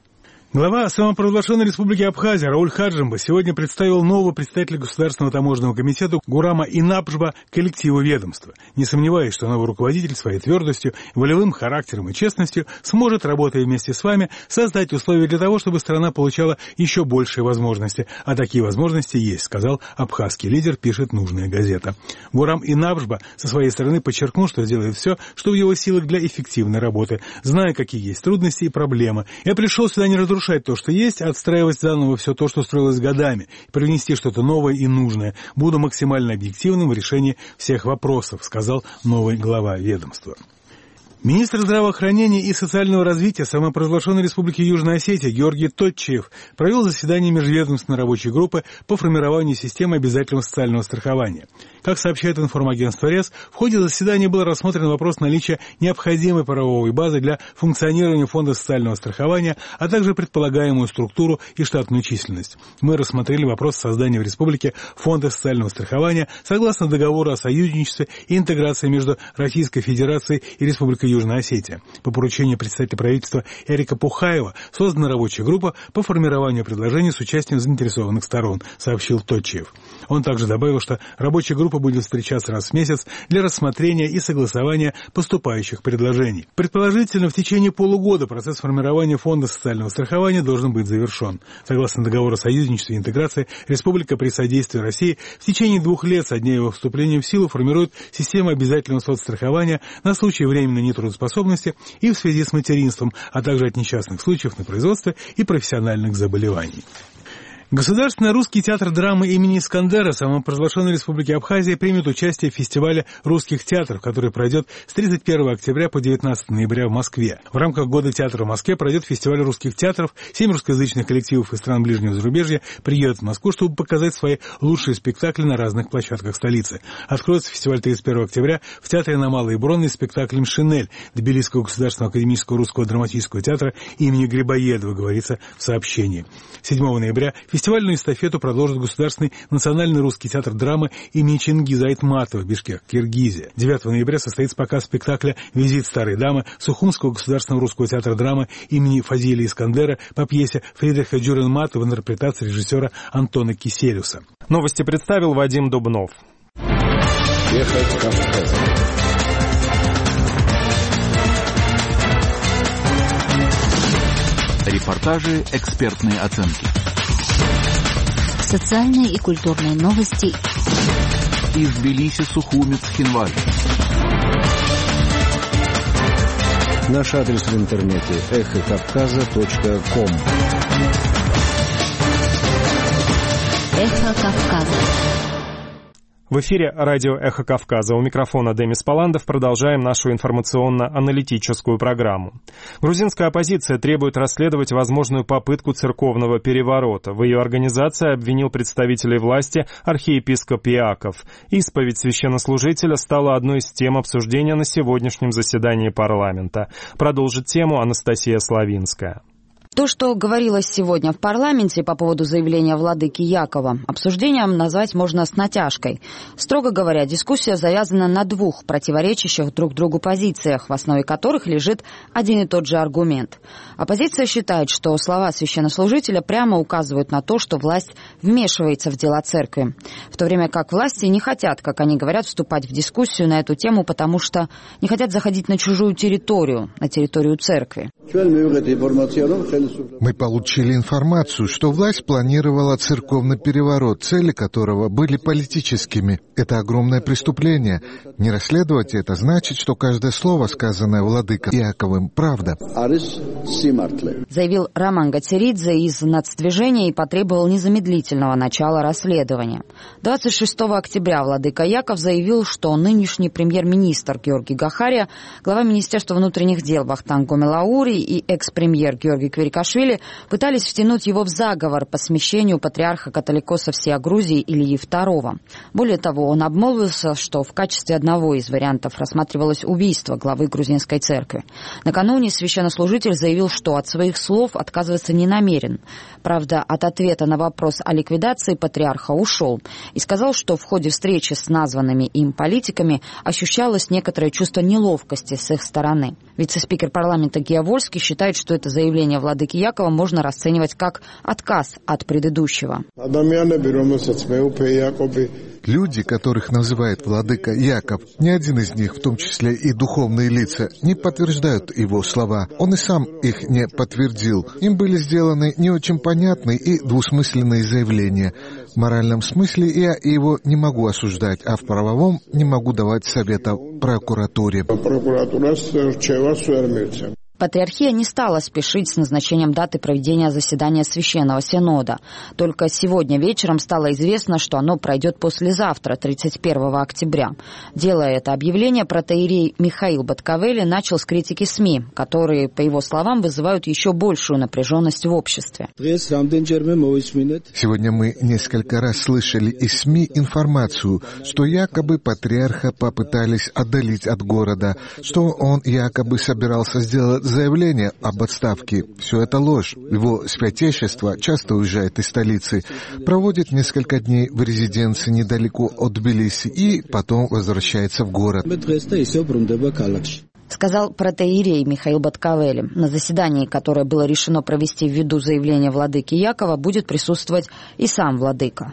Глава самопровозглашенной республики Абхазия Рауль Хаджимба сегодня представил нового представителя Государственного таможенного комитета Гурама Инабжба коллективу ведомства. Не сомневаюсь, что новый руководитель своей твердостью, волевым характером и честностью сможет, работая вместе с вами, создать условия для того, чтобы страна получала еще большие возможности. А такие возможности есть, сказал абхазский лидер, пишет нужная газета. Гурам Инабжба со своей стороны подчеркнул, что делает все, что в его силах для эффективной работы, зная, какие есть трудности и проблемы. Я пришел сюда не разрушать то, что есть, отстраивать заново все то, что строилось годами, привнести что-то новое и нужное. Буду максимально объективным в решении всех вопросов, сказал новый глава ведомства. Министр здравоохранения и социального развития самопровозглашенной Республики Южная Осетия Георгий Тотчиев провел заседание межведомственной рабочей группы по формированию системы обязательного социального страхования. Как сообщает информагентство РЕС, в ходе заседания был рассмотрен вопрос наличия необходимой правовой базы для функционирования фонда социального страхования, а также предполагаемую структуру и штатную численность. Мы рассмотрели вопрос создания в республике фонда социального страхования согласно договору о союзничестве и интеграции между Российской Федерацией и Республикой Южная Осетия. По поручению представителя правительства Эрика Пухаева создана рабочая группа по формированию предложений с участием заинтересованных сторон, сообщил Тотчиев. Он также добавил, что рабочая группа будет встречаться раз в месяц для рассмотрения и согласования поступающих предложений. Предположительно, в течение полугода процесс формирования фонда социального страхования должен быть завершен. Согласно договору о союзничестве и интеграции, республика при содействии России в течение двух лет со дня его вступления в силу формирует систему обязательного соцстрахования на случай временной нетрудоспособности и в связи с материнством, а также от несчастных случаев на производстве и профессиональных заболеваний. Государственный русский театр драмы имени Искандера самопровозглашенной Республики Абхазия примет участие в фестивале русских театров, который пройдет с тридцать первого октября по девятнадцатого ноября в Москве. В рамках Года театра в Москве пройдет фестиваль русских театров. Семь русскоязычных коллективов из стран ближнего зарубежья приедут в Москву, чтобы показать свои лучшие спектакли на разных площадках столицы. Откроется фестиваль тридцать первого октября в театре на Малой Бронной спектаклем «Шинель» Тбилисского государственного академического русского драматического театра имени Грибоедова, говорится в сообщении. седьмого ноября фестивальную эстафету продолжит Государственный национальный русский театр драмы имени Чингиза Айтматова, Бишкек, Киргизия. девятого ноября состоится показ спектакля «Визит старой дамы» Сухумского государственного русского театра драмы имени Фазилия Искандера по пьесе Фридриха Дюрренмата в интерпретации режиссера Антона Киселюса. Новости представил Вадим Дубнов. Ехать Кавказа. репортажи, экспертные оценки. Социальные и культурные новости. Из Тбилиси, Сухуми, Цхинвали. Наш адрес в интернете эхо кавказа точка ком. Эхо Кавказа. В эфире радио «Эхо Кавказа». У микрофона Демис Паландов. Продолжаем нашу информационно-аналитическую программу. Грузинская оппозиция требует расследовать возможную попытку церковного переворота. В ее организации обвинил представителей власти архиепископ Иаков. Исповедь священнослужителя стала одной из тем обсуждения на сегодняшнем заседании парламента. Продолжит тему Анастасия Славинская. То, что говорилось сегодня в парламенте по поводу заявления владыки Якова, обсуждением назвать можно с натяжкой. Строго говоря, дискуссия завязана на двух противоречащих друг другу позициях, в основе которых лежит один и тот же аргумент. Оппозиция считает, что слова священнослужителя прямо указывают на то, что власть вмешивается в дела церкви, в то время как власти не хотят, как они говорят, вступать в дискуссию на эту тему, потому что не хотят заходить на чужую территорию, на территорию церкви. Мы получили информацию, что власть планировала церковный переворот, цели которого были политическими. Это огромное преступление. Не расследовать это значит, что каждое слово, сказанное владыкой Иаковым, правда. Заявил Роман Гацеридзе из нацдвижения и потребовал незамедлительного начала расследования. двадцать шестого октября владыка Яков заявил, что нынешний премьер-министр Георгий Гахария, глава Министерства внутренних дел Вахтанг Гомелаури и экс-премьер Георгий Кверикашвили пытались втянуть его в заговор по смещению патриарха католикоса всея Грузии Ильи второго. Более того, он обмолвился, что в качестве одного из вариантов рассматривалось убийство главы грузинской церкви. Накануне священнослужитель заявил, что от своих слов отказываться не намерен. Правда, от ответа на вопрос о ликвидации патриарха ушел и сказал, что в ходе встречи с названными им политиками ощущалось некоторое чувство неловкости с их стороны. Вице-спикер парламента Гия Вольский считает, что это заявление владыки Якова можно расценивать как отказ от предыдущего. Люди, которых называет владыка Яков, ни один из них, в том числе и духовные лица, не подтверждают его слова. Он и сам их не подтвердил. Им были сделаны не очень понятные и двусмысленные заявления. В моральном смысле я его не могу осуждать, а в правовом не могу давать совета прокуратуре. Патриархия не стала спешить с назначением даты проведения заседания Священного Синода. Только сегодня вечером стало известно, что оно пройдет послезавтра, тридцать первого октября. Делая это объявление, протоиерей Михаил Баткавели начал с критики СМИ, которые, по его словам, вызывают еще большую напряженность в обществе. Сегодня мы несколько раз слышали из СМИ информацию, что якобы патриарха попытались отдалить от города, что он якобы собирался сделать заявление об отставке. Все это ложь. Его святейшество часто уезжает из столицы, проводит несколько дней в резиденции недалеко от Тбилиси и потом возвращается в город. Сказал протоиерей Михаил Баткавели. На заседании, которое было решено провести ввиду заявления владыки Якова, будет присутствовать и сам владыка.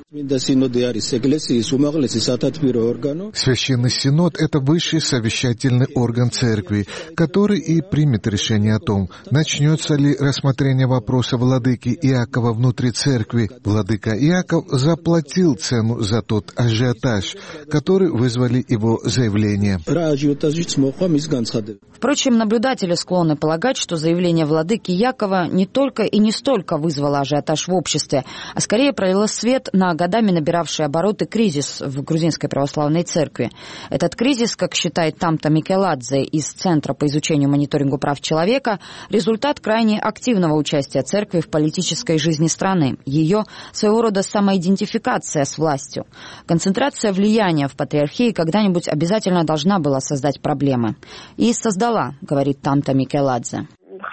Священный Синод – это высший совещательный орган церкви, который и примет решение о том, начнется ли рассмотрение вопроса владыки Иакова внутри церкви. Владыка Иаков заплатил цену за тот ажиотаж, который вызвали его заявления. Впрочем, наблюдатели склонны полагать, что заявление владыки Якова не только и не столько вызвало ажиотаж в обществе, а скорее пролило свет на годами набиравший обороты кризис в грузинской православной церкви. Этот кризис, как считает Тамта Микеладзе из Центра по изучению и мониторингу прав человека, результат крайне активного участия церкви в политической жизни страны, ее своего рода самоидентификация с властью. Концентрация влияния в патриархии когда-нибудь обязательно должна была создать проблемы. И создала, говорит Тамта Микеладзе.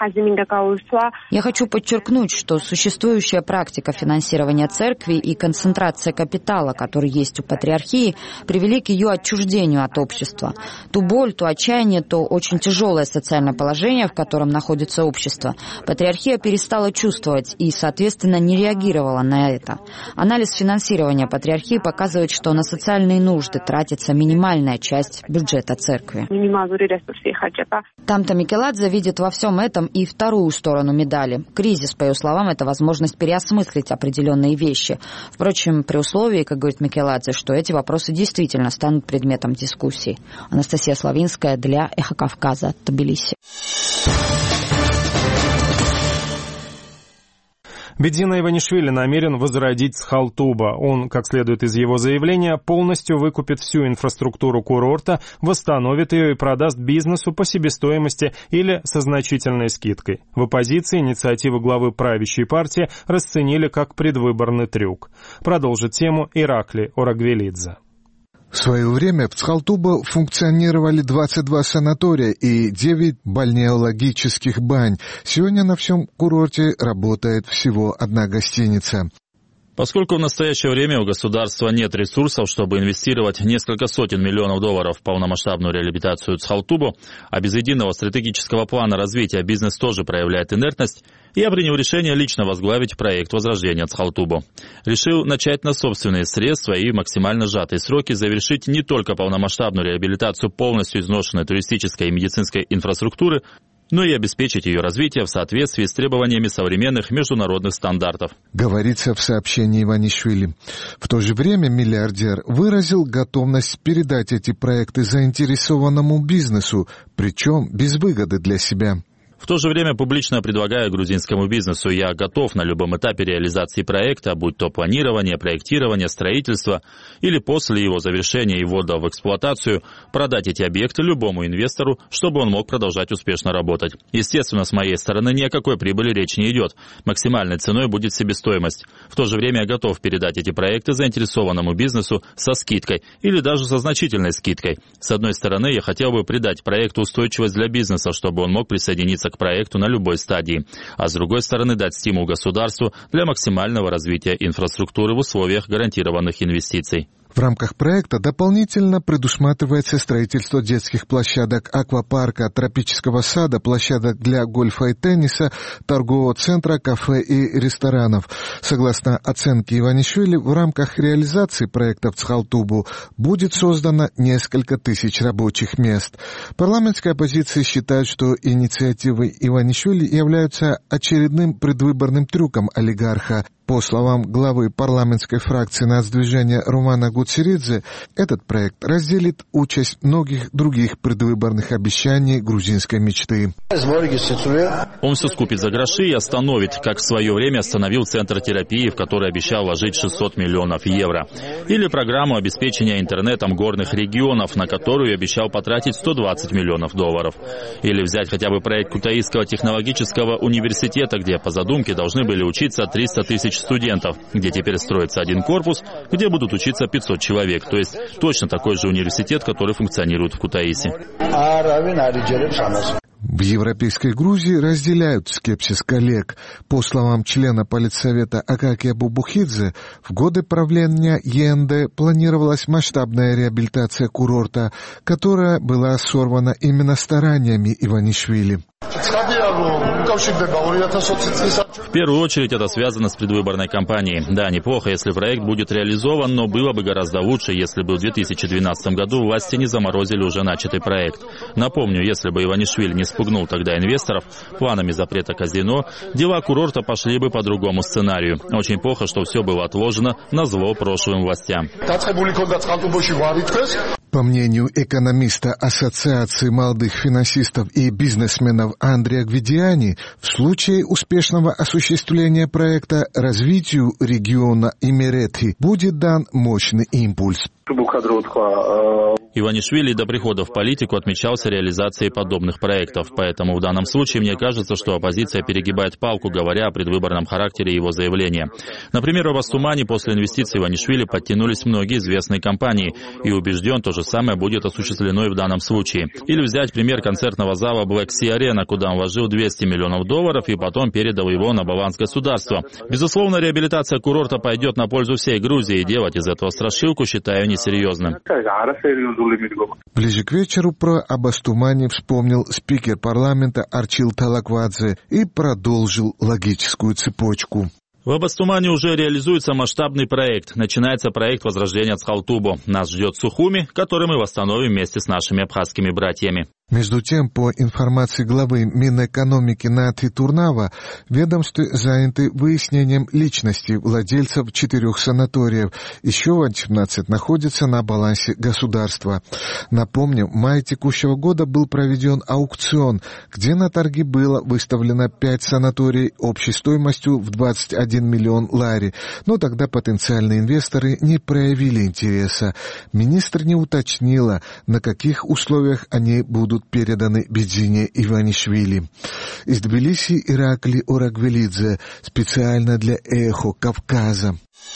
Я хочу подчеркнуть, что существующая практика финансирования церкви и концентрация капитала, который есть у патриархии, привели к ее отчуждению от общества. Ту боль, то отчаяние, то очень тяжелое социальное положение, в котором находится общество, патриархия перестала чувствовать и, соответственно, не реагировала на это. Анализ финансирования патриархии показывает, что на социальные нужды тратится минимальная часть бюджета церкви. Тамта Микеладзе видит во всем этом этом и вторую сторону медали. Кризис, по ее словам, это возможность переосмыслить определенные вещи. Впрочем, при условии, как говорит Микеладзе, что эти вопросы действительно станут предметом дискуссий. Анастасия Славинская для «Эхо Кавказа», Тбилиси. Бедзина Иванишвили намерен возродить Схалтуба. Он, как следует из его заявления, полностью выкупит всю инфраструктуру курорта, восстановит ее и продаст бизнесу по себестоимости или со значительной скидкой. В оппозиции инициативу главы правящей партии расценили как предвыборный трюк. Продолжит тему Иракли Орагвелидзе. В свое время в Схалтуба функционировали двадцать два санатория и девять бальнеологических бань. Сегодня на всем курорте работает всего одна гостиница. Поскольку в настоящее время у государства нет ресурсов, чтобы инвестировать несколько сотен миллионов долларов в полномасштабную реабилитацию Схалтубу, а без единого стратегического плана развития бизнес тоже проявляет инертность, я принял решение лично возглавить проект возрождения Схалтубу. Решил начать на собственные средства и в максимально сжатые сроки завершить не только полномасштабную реабилитацию полностью изношенной туристической и медицинской инфраструктуры, но и обеспечить ее развитие в соответствии с требованиями современных международных стандартов. Говорится в сообщении Иванишвили. В то же время миллиардер выразил готовность передать эти проекты заинтересованному бизнесу, причем без выгоды для себя. В то же время публично предлагаю грузинскому бизнесу, я готов на любом этапе реализации проекта, будь то планирование, проектирование, строительство, или после его завершения и ввода в эксплуатацию, продать эти объекты любому инвестору, чтобы он мог продолжать успешно работать. Естественно, с моей стороны ни о какой прибыли речи не идет. Максимальной ценой будет себестоимость. В то же время я готов передать эти проекты заинтересованному бизнесу со скидкой или даже со значительной скидкой. С одной стороны, я хотел бы придать проекту устойчивость для бизнеса, чтобы он мог присоединиться к проекту на любой стадии, а с другой стороны дать стимул государству для максимального развития инфраструктуры в условиях гарантированных инвестиций. В рамках проекта дополнительно предусматривается строительство детских площадок, аквапарка, тропического сада, площадок для гольфа и тенниса, торгового центра, кафе и ресторанов. Согласно оценке Иванишвили, в рамках реализации проекта в Схалтубу будет создано несколько тысяч рабочих мест. Парламентская оппозиция считает, что инициативы Иванишвили являются очередным предвыборным трюком олигарха. По словам главы парламентской фракции нацдвижения Румана Гуцеридзе, этот проект разделит участь многих других предвыборных обещаний грузинской мечты. Он все скупит за гроши и остановит, как в свое время остановил центр терапии, в который обещал вложить шестьсот миллионов евро. Или программу обеспечения интернетом горных регионов, на которую обещал потратить сто двадцать миллионов долларов. Или взять хотя бы проект Кутаисского технологического университета, где по задумке должны были учиться триста тысяч студентов, где теперь строится один корпус, где будут учиться пятьсот человек, то есть точно такой же университет, который функционирует в Кутаиси. В Европейской Грузии разделяют скепсис коллег. По словам члена Политсовета Акакия Бубухидзе, в годы правления ЕНД планировалась масштабная реабилитация курорта, которая была сорвана именно стараниями Иванишвили. В первую очередь это связано с предвыборной кампанией. Да, неплохо, если проект будет реализован, но было бы гораздо лучше, если бы в две тысячи двенадцатом году власти не заморозили уже начатый проект. Напомню, если бы Иванишвили не спугнул тогда инвесторов планами запрета казино, дела курорта пошли бы по другому сценарию. Очень плохо, что все было отложено на зло прошлым властям. По мнению экономиста Ассоциации молодых финансистов и бизнесменов Андрея Гвидиани, в случае успешного осуществления проекта развитию региона Имерети будет дан мощный импульс. Иванишвили до прихода в политику отмечался реализацией подобных проектов, поэтому в данном случае мне кажется, что оппозиция перегибает палку, говоря о предвыборном характере его заявления. Например, в Астумане после инвестиций Иванишвили подтянулись многие известные компании, и убежден, то же самое будет осуществлено и в данном случае. Или взять пример концертного зала Black Sea Arena, куда он вложил двести миллионов долларов и потом передал его на баланс государства. Безусловно, реабилитация курорта пойдет на пользу всей Грузии, и делать из этого страшилку считаю несерьезным. Ближе к вечеру про об Астумане вспомнил спикер парламента Арчил Талаквадзе и продолжил логическую цепочку. В Абастумане уже реализуется масштабный проект. Начинается проект возрождения Схалтубу. Нас ждет Сухуми, который мы восстановим вместе с нашими абхазскими братьями. Между тем, по информации главы Минэкономики Нати Турнава, ведомство заняты выяснением личности владельцев четырех санаториев. Еще восемнадцать находятся на балансе государства. Напомним, в мае текущего года был проведен аукцион, где на торги было выставлено пять санаторий общей стоимостью в двадцать один миллион лари, но тогда потенциальные инвесторы не проявили интереса. Министр не уточнила, на каких условиях они будут переданы Бидзине Иванишвили. Из Тбилиси Иракли Орагвелидзе, специально для «Эхо Кавказа».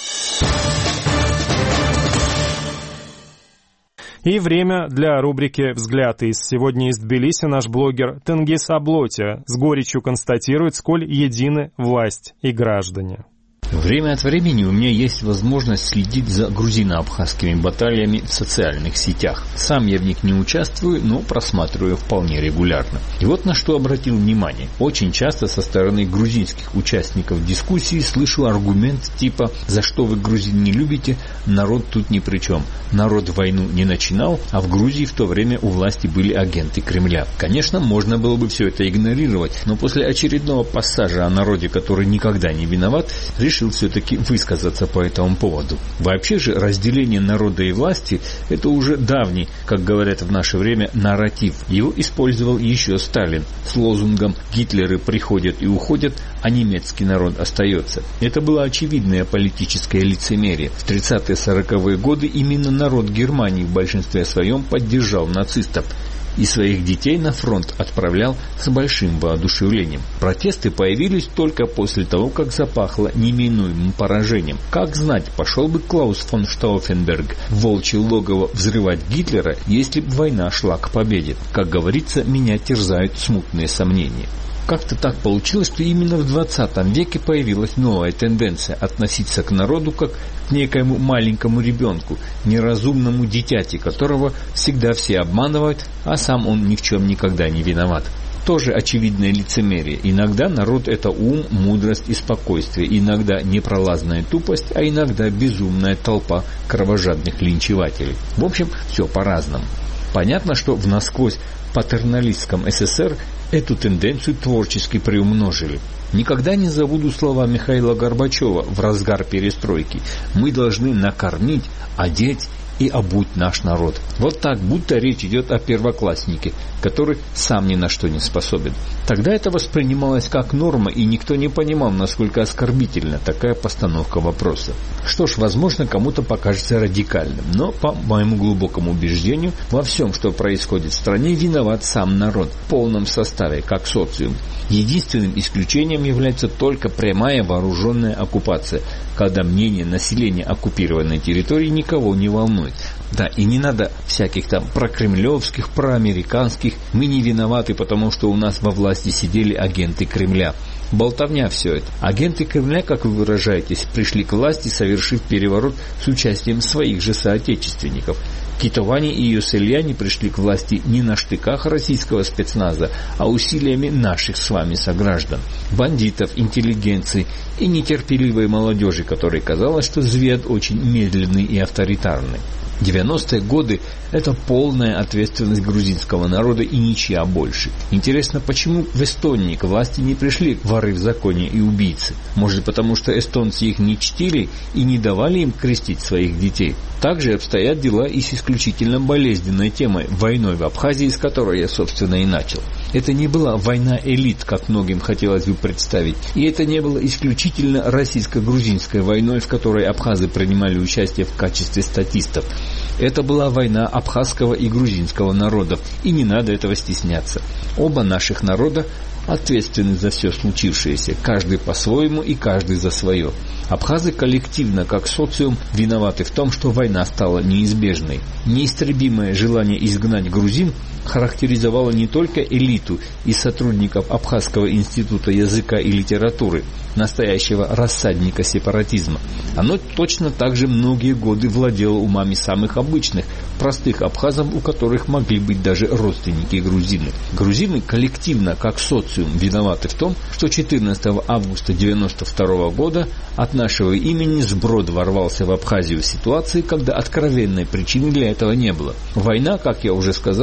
И время для рубрики «Взгляд из». Сегодня из Тбилиси наш блогер Тенгиз Аблотя с горечью констатирует, сколь едины власть и граждане. Время от времени у меня есть возможность следить за грузино-абхазскими баталиями в социальных сетях. Сам я в них не участвую, но просматриваю вполне регулярно. И вот на что обратил внимание. Очень часто со стороны грузинских участников дискуссии слышу аргумент типа «За что вы грузин не любите? Народ тут ни при чем. Народ войну не начинал, а в Грузии в то время у власти были агенты Кремля». Конечно, можно было бы все это игнорировать, но после очередного пассажа о народе, который никогда не виноват, решил все-таки высказаться по этому поводу. Вообще же разделение народа и власти – это уже давний, как говорят в наше время, нарратив. Его использовал еще Сталин с лозунгом «Гитлеры приходят и уходят, а немецкий народ остается». Это было очевидное политическое лицемерие. В тридцатые-сороковые годы именно народ Германии в большинстве своем поддержал нацистов и своих детей на фронт отправлял с большим воодушевлением. Протесты появились только после того, как запахло неминуемым поражением. Как знать, пошел бы Клаус фон Штауфенберг в волчье логово взрывать Гитлера, если бы война шла к победе. Как говорится, меня терзают смутные сомнения. Как-то так получилось, что именно в двадцатом веке появилась новая тенденция относиться к народу как к некоему маленькому ребенку, неразумному дитяти, которого всегда все обманывают, а сам он ни в чем никогда не виноват. Тоже очевидное лицемерие. Иногда народ – это ум, мудрость и спокойствие, иногда непролазная тупость, а иногда безумная толпа кровожадных линчевателей. В общем, все по-разному. Понятно, что в насквозь патерналистском СССР эту тенденцию творчески приумножили. Никогда не забуду слова Михаила Горбачева в разгар перестройки. Мы должны накормить, одеть и обуть наш народ. Вот так, будто речь идет о первокласснике, который сам ни на что не способен. Тогда это воспринималось как норма, и никто не понимал, насколько оскорбительна такая постановка вопроса. Что ж, возможно, кому-то покажется радикальным, но, по моему глубокому убеждению, во всем, что происходит в стране, виноват сам народ в полном составе, как социум. Единственным исключением является только прямая вооруженная оккупация, когда мнение населения оккупированной территории никого не волнует. Да, и не надо всяких там прокремлевских, проамериканских, мы не виноваты, потому что у нас во власти сидели агенты Кремля. Болтовня все это. Агенты Кремля, как вы выражаетесь, пришли к власти, совершив переворот с участием своих же соотечественников. Китовани и Юсельяне пришли к власти не на штыках российского спецназа, а усилиями наших с вами сограждан, бандитов, интеллигенции и нетерпеливой молодежи, которой казалось, что Звед очень медленный и авторитарный. девяностые годы – это полная ответственность грузинского народа и ничья больше. Интересно, почему в Эстонии к власти не пришли воры в законе и убийцы? Может, потому что эстонцы их не чтили и не давали им крестить своих детей? Также обстоят дела и с исключительно болезненной темой – войной в Абхазии, с которой я, собственно, и начал. Это не была война элит, как многим хотелось бы представить, и это не было исключительно российско-грузинской войной, в которой абхазы принимали участие в качестве статистов. Это была война абхазского и грузинского народов, и не надо этого стесняться. Оба наших народа ответственны за все случившееся, каждый по-своему и каждый за свое. Абхазы коллективно, как социум, виноваты в том, что война стала неизбежной. Неистребимое желание изгнать грузин характеризовало не только элиту и сотрудников Абхазского института языка и литературы, настоящего рассадника сепаратизма. Оно точно так же многие годы владело умами самых обычных, простых абхазов, у которых могли быть даже родственники грузины. Грузины коллективно, как социум, виноваты в том, что четырнадцатого августа девяносто второго года от нашего имени сброд ворвался в Абхазию в ситуации, когда откровенной причины для этого не было. Война, как я уже сказал, была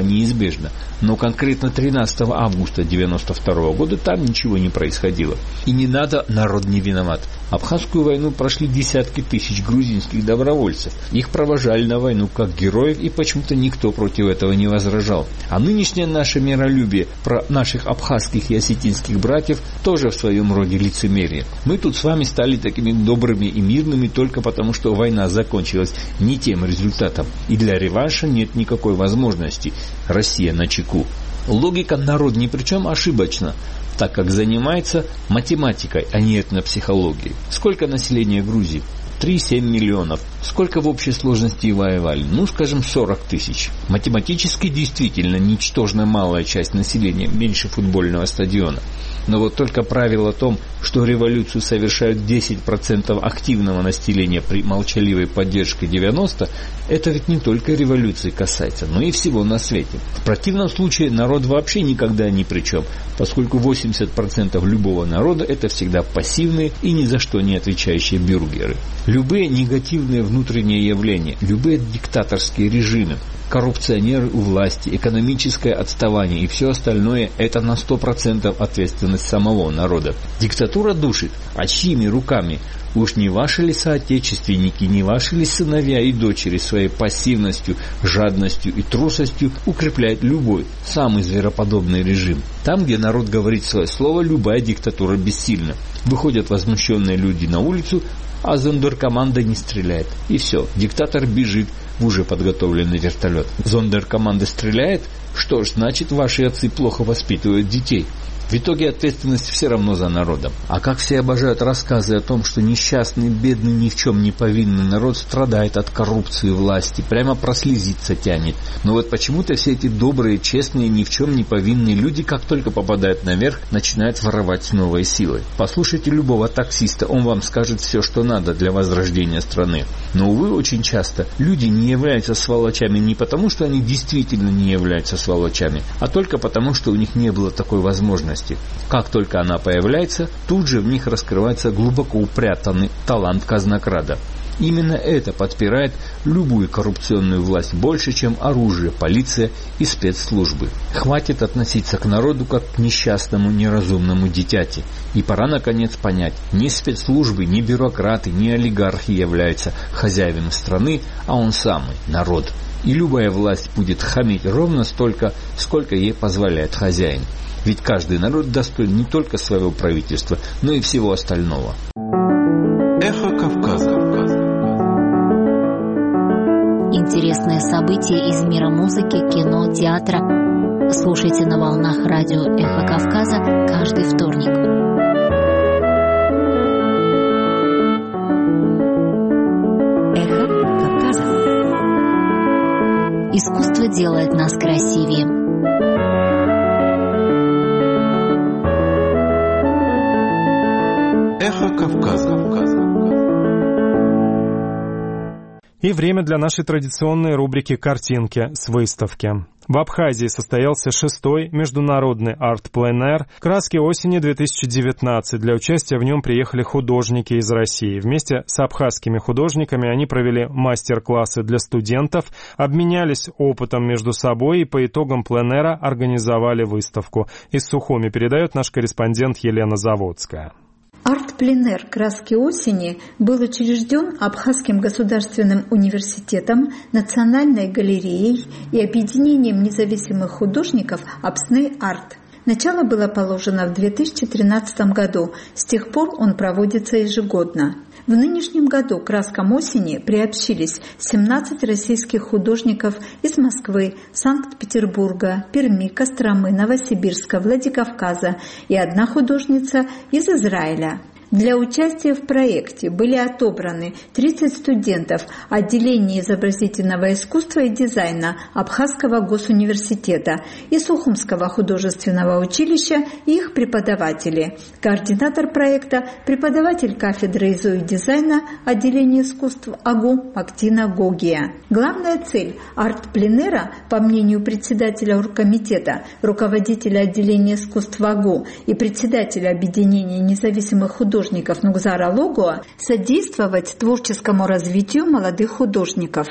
неизбежна. Но конкретно тринадцатого августа девяносто второго года там ничего не происходило. И не надо, народ не виноват. Абхазскую войну прошли десятки тысяч грузинских добровольцев. Их провожали на войну как героев, и почему-то никто против этого не возражал. А нынешнее наше миролюбие про наших абхазских и осетинских братьев тоже в своем роде лицемерие. Мы тут с вами стали такими добрыми и мирными только потому, что война закончилась не тем результатом. И для реванша нет никакой возможности. Россия на чеку. Логика «народ ни при чем» ошибочна, так как занимается математикой, а не этнопсихологией. Сколько населения Грузии? три-семь миллионов. Сколько в общей сложности воевали? Ну, скажем, сорок тысяч. Математически действительно ничтожно малая часть населения, меньше футбольного стадиона. Но вот только правило о том, что революцию совершают десять процентов активного населения при молчаливой поддержке девяносто процентов, это ведь не только революции касается, но и всего на свете. В противном случае народ вообще никогда ни при чем, поскольку восемьдесят процентов любого народа это всегда пассивные и ни за что не отвечающие бюргеры. Любые негативные внутренние явления, любые диктаторские режимы, коррупционеры у власти, экономическое отставание и все остальное – это на сто процентов ответственность самого народа. Диктатура душит. А чьими руками? Уж не ваши ли соотечественники, не ваши ли сыновья и дочери своей пассивностью, жадностью и трусостью укрепляют любой, самый звероподобный режим? Там, где народ говорит свое слово, любая диктатура бессильна. Выходят возмущенные люди на улицу, а зондеркоманда не стреляет. И все, диктатор бежит в уже подготовленный вертолет. Зондеркоманда стреляет? Что ж, значит, ваши отцы плохо воспитывают детей. В итоге ответственность все равно за народом. А как все обожают рассказы о том, что несчастный, бедный, ни в чем не повинный народ страдает от коррупции власти, прямо прослезиться тянет. Но вот почему-то все эти добрые, честные, ни в чем не повинные люди, как только попадают наверх, начинают воровать с новой силой. Послушайте любого таксиста, он вам скажет все, что надо для возрождения страны. Но, увы, очень часто люди не являются сволочами не потому, что они действительно не являются сволочами, а только потому, что у них не было такой возможности. Как только она появляется, тут же в них раскрывается глубоко упрятанный талант казнокрада. Именно это подпирает любую коррупционную власть больше, чем оружие, полиция и спецслужбы. Хватит относиться к народу как к несчастному, неразумному дитяти. И пора наконец понять, ни спецслужбы, ни бюрократы, ни олигархи являются хозяевами страны, а он самый, народ. И любая власть будет хамить ровно столько, сколько ей позволяет хозяин. Ведь каждый народ достоин не только своего правительства, но и всего остального. Эхо Кавказа. Интересные события из мира музыки, кино, театра. Слушайте на волнах радио «Эхо Кавказа» каждый вторник. Эхо Кавказа. Искусство делает нас красивее. Эхо Кавказа. И время для нашей традиционной рубрики «Картинки с выставки». В Абхазии состоялся шестой международный арт-пленэр «Краски осени две тысячи девятнадцать». Для участия в нем приехали художники из России. Вместе с абхазскими художниками они провели мастер-классы для студентов, обменялись опытом между собой и по итогам пленэра организовали выставку. Из Сухуми передает наш корреспондент Елена Заводская. Арт-пленэр «Краски осени» был учрежден Абхазским государственным университетом, Национальной галереей и объединением независимых художников «Абсны Арт». Начало было положено в две тысячи тринадцатом году, с тех пор он проводится ежегодно. В нынешнем году к «Краскам осени» приобщились семнадцать российских художников из Москвы, Санкт-Петербурга, Перми, Костромы, Новосибирска, Владикавказа и одна художница из Израиля. Для участия в проекте были отобраны тридцать студентов отделения изобразительного искусства и дизайна Абхазского госуниверситета и Сухумского художественного училища и их преподаватели. Координатор проекта – преподаватель кафедры ИЗО и дизайна отделения искусств АГУ Мактина Гогия. Главная цель арт-пленэра, по мнению председателя оргкомитета, руководителя отделения искусств АГУ и председателя объединения независимых художников Нугзара Логуа, содействовать творческому развитию молодых художников.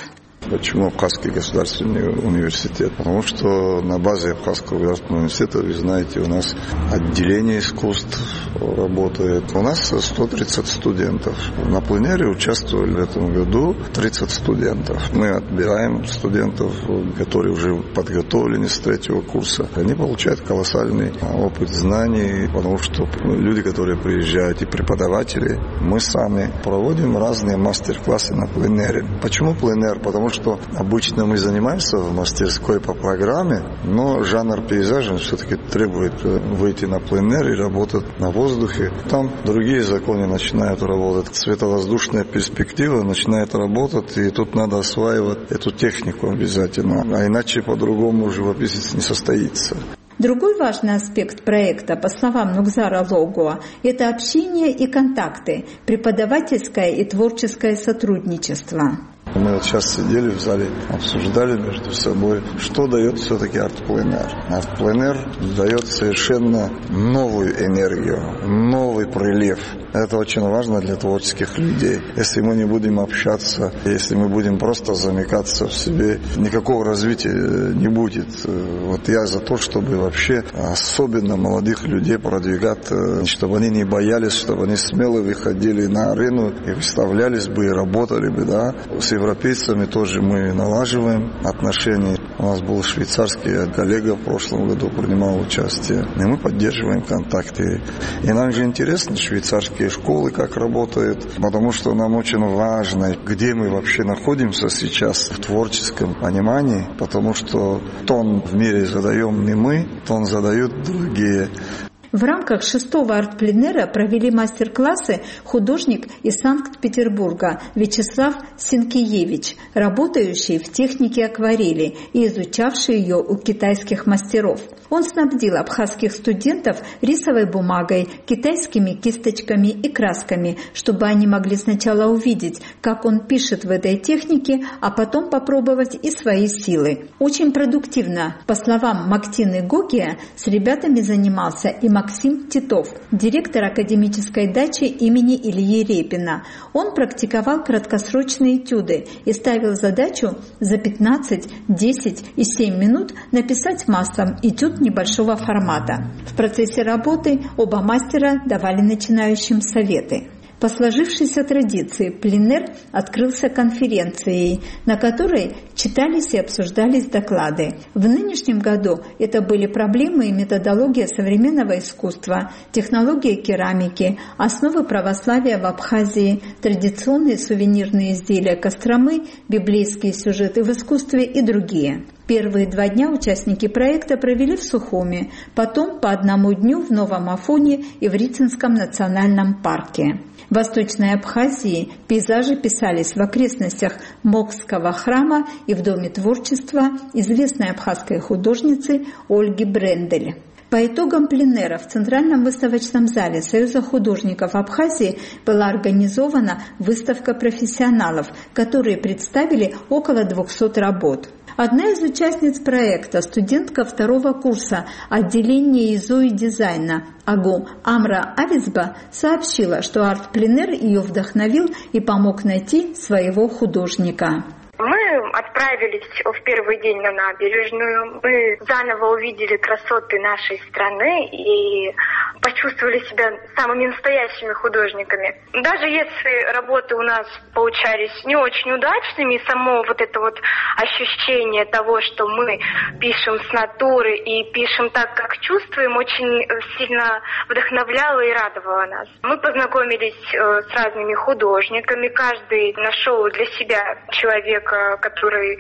Почему Абхазский государственный университет? Потому что на базе Абхазского государственного университета, вы знаете, у нас отделение искусств работает. У нас сто тридцать студентов. На пленэре участвовали в этом году тридцать студентов. Мы отбираем студентов, которые уже подготовлены с третьего курса. Они получают колоссальный опыт знаний, потому что люди, которые приезжают, и преподаватели, мы сами проводим разные мастер-классы на пленэре. Почему пленэр? Потому что обычно мы занимаемся в мастерской по программе, но жанр пейзажа все-таки требует выйти на пленэр и работать на воздухе. Там другие законы начинают работать. Световоздушная перспектива начинает работать, и тут надо осваивать эту технику обязательно. А иначе по-другому живописец не состоится. Другой важный аспект проекта, по словам Нукзара Логуа, это общение и контакты, преподавательское и творческое сотрудничество. Мы вот сейчас сидели в зале, обсуждали между собой, что дает все-таки арт-пленэр. Арт-пленэр дает совершенно новую энергию, новый прилив. Это очень важно для творческих людей. Если мы не будем общаться, если мы будем просто замыкаться в себе, никакого развития не будет. Вот я за то, чтобы вообще особенно молодых людей продвигать, чтобы они не боялись, чтобы они смело выходили на арену и выставлялись бы, и работали бы, да. С европейцами тоже мы налаживаем отношения. У нас был швейцарский коллега в прошлом году, принимал участие. И мы поддерживаем контакты. И нам же интересно швейцарские школы, как работают, потому что нам очень важно, где мы вообще находимся сейчас в творческом понимании, потому что тон в мире задаем не мы, тон задают другие. В рамках шестого арт-пленэра провели мастер-классы художник из Санкт-Петербурга Вячеслав Синкиевич, работающий в технике акварели и изучавший ее у китайских мастеров. Он снабдил абхазских студентов рисовой бумагой, китайскими кисточками и красками, чтобы они могли сначала увидеть, как он пишет в этой технике, а потом попробовать и свои силы. Очень продуктивно. По словам Мактины Гогия, с ребятами занимался и Максим Титов, директор академической дачи имени Ильи Репина. Он практиковал краткосрочные этюды и ставил задачу за пятнадцать, десять и семь минут написать маслом этюд небольшого формата. В процессе работы оба мастера давали начинающим советы. По сложившейся традиции пленэр открылся конференцией, на которой читались и обсуждались доклады. В нынешнем году это были проблемы и методология современного искусства, технология керамики, основы православия в Абхазии, традиционные сувенирные изделия Костромы, библейские сюжеты в искусстве и другие. Первые два дня участники проекта провели в Сухуми, потом по одному дню в Новом Афоне и в Рицинском национальном парке. В Восточной Абхазии пейзажи писались в окрестностях Мокского храма и в Доме творчества известной абхазской художницы Ольги Брендель. По итогам пленэра в Центральном выставочном зале Союза художников Абхазии была организована выставка профессионалов, которые представили около двухсот работ. Одна из участниц проекта, студентка второго курса отделения ИЗО и дизайна АГУ Амра Авизба, сообщила, что арт-пленэр ее вдохновил и помог найти своего художника. Мы отправились в первый день на набережную, мы заново увидели красоты нашей страны и почувствовали себя самыми настоящими художниками. Даже если работы у нас получались не очень удачными, само вот это вот ощущение того, что мы пишем с натуры и пишем так, как чувствуем, очень сильно вдохновляло и радовало нас. Мы познакомились с разными художниками, каждый нашел для себя человека, который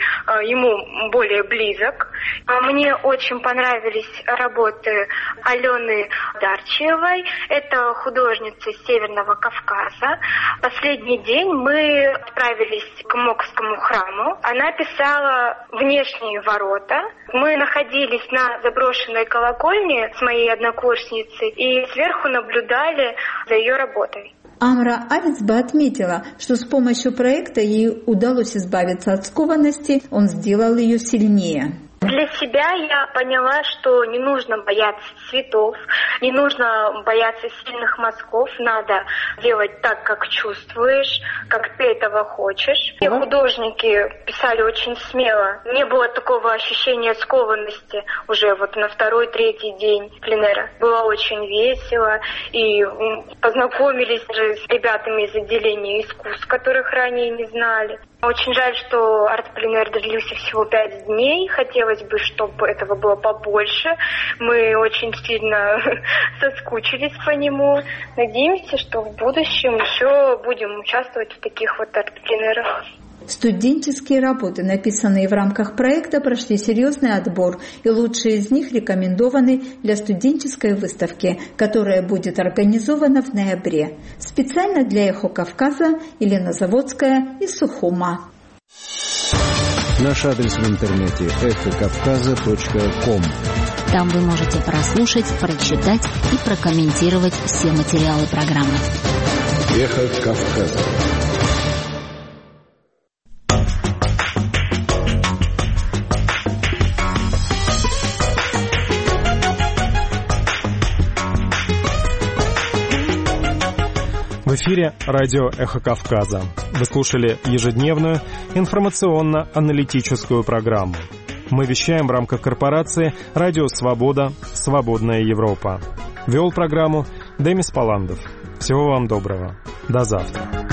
ему более близок. Мне очень понравились работы Алены Дарчевой. Это художница из Северного Кавказа. Последний день мы отправились к Мокскому храму. Она писала внешние ворота. Мы находились на заброшенной колокольне с моей однокурсницей и сверху наблюдали за ее работой. Амра Авицба отметила, что с помощью проекта ей удалось избавиться от скованности, он сделал ее сильнее. Для себя я поняла, что не нужно бояться цветов, не нужно бояться сильных мазков, надо делать так, как чувствуешь, как ты этого хочешь. И художники писали очень смело. Не было такого ощущения скованности уже вот на второй, третий день пленэра. Было очень весело, и познакомились же с ребятами из отделения искусств, которых ранее не знали. Очень жаль, что арт-пленэр длился всего пять дней. Хотелось бы, чтобы этого было побольше. Мы очень сильно соскучились по нему. Надеемся, что в будущем еще будем участвовать в таких вот арт-пленэрах. Студенческие работы, написанные в рамках проекта, прошли серьезный отбор, и лучшие из них рекомендованы для студенческой выставки, которая будет организована в ноябре. Специально для «Эхо Кавказа» Елена Заводская из Сухума. Наш адрес в интернете эхо кавказа точка ком. Там вы можете прослушать, прочитать и прокомментировать все материалы программы. Эхо Кавказа. В эфире радио «Эхо Кавказа». Вы слушали ежедневную информационно-аналитическую программу. Мы вещаем в рамках корпорации «Радио Свобода. Свободная Европа». Вел программу Демис Паландов. Всего вам доброго. До завтра.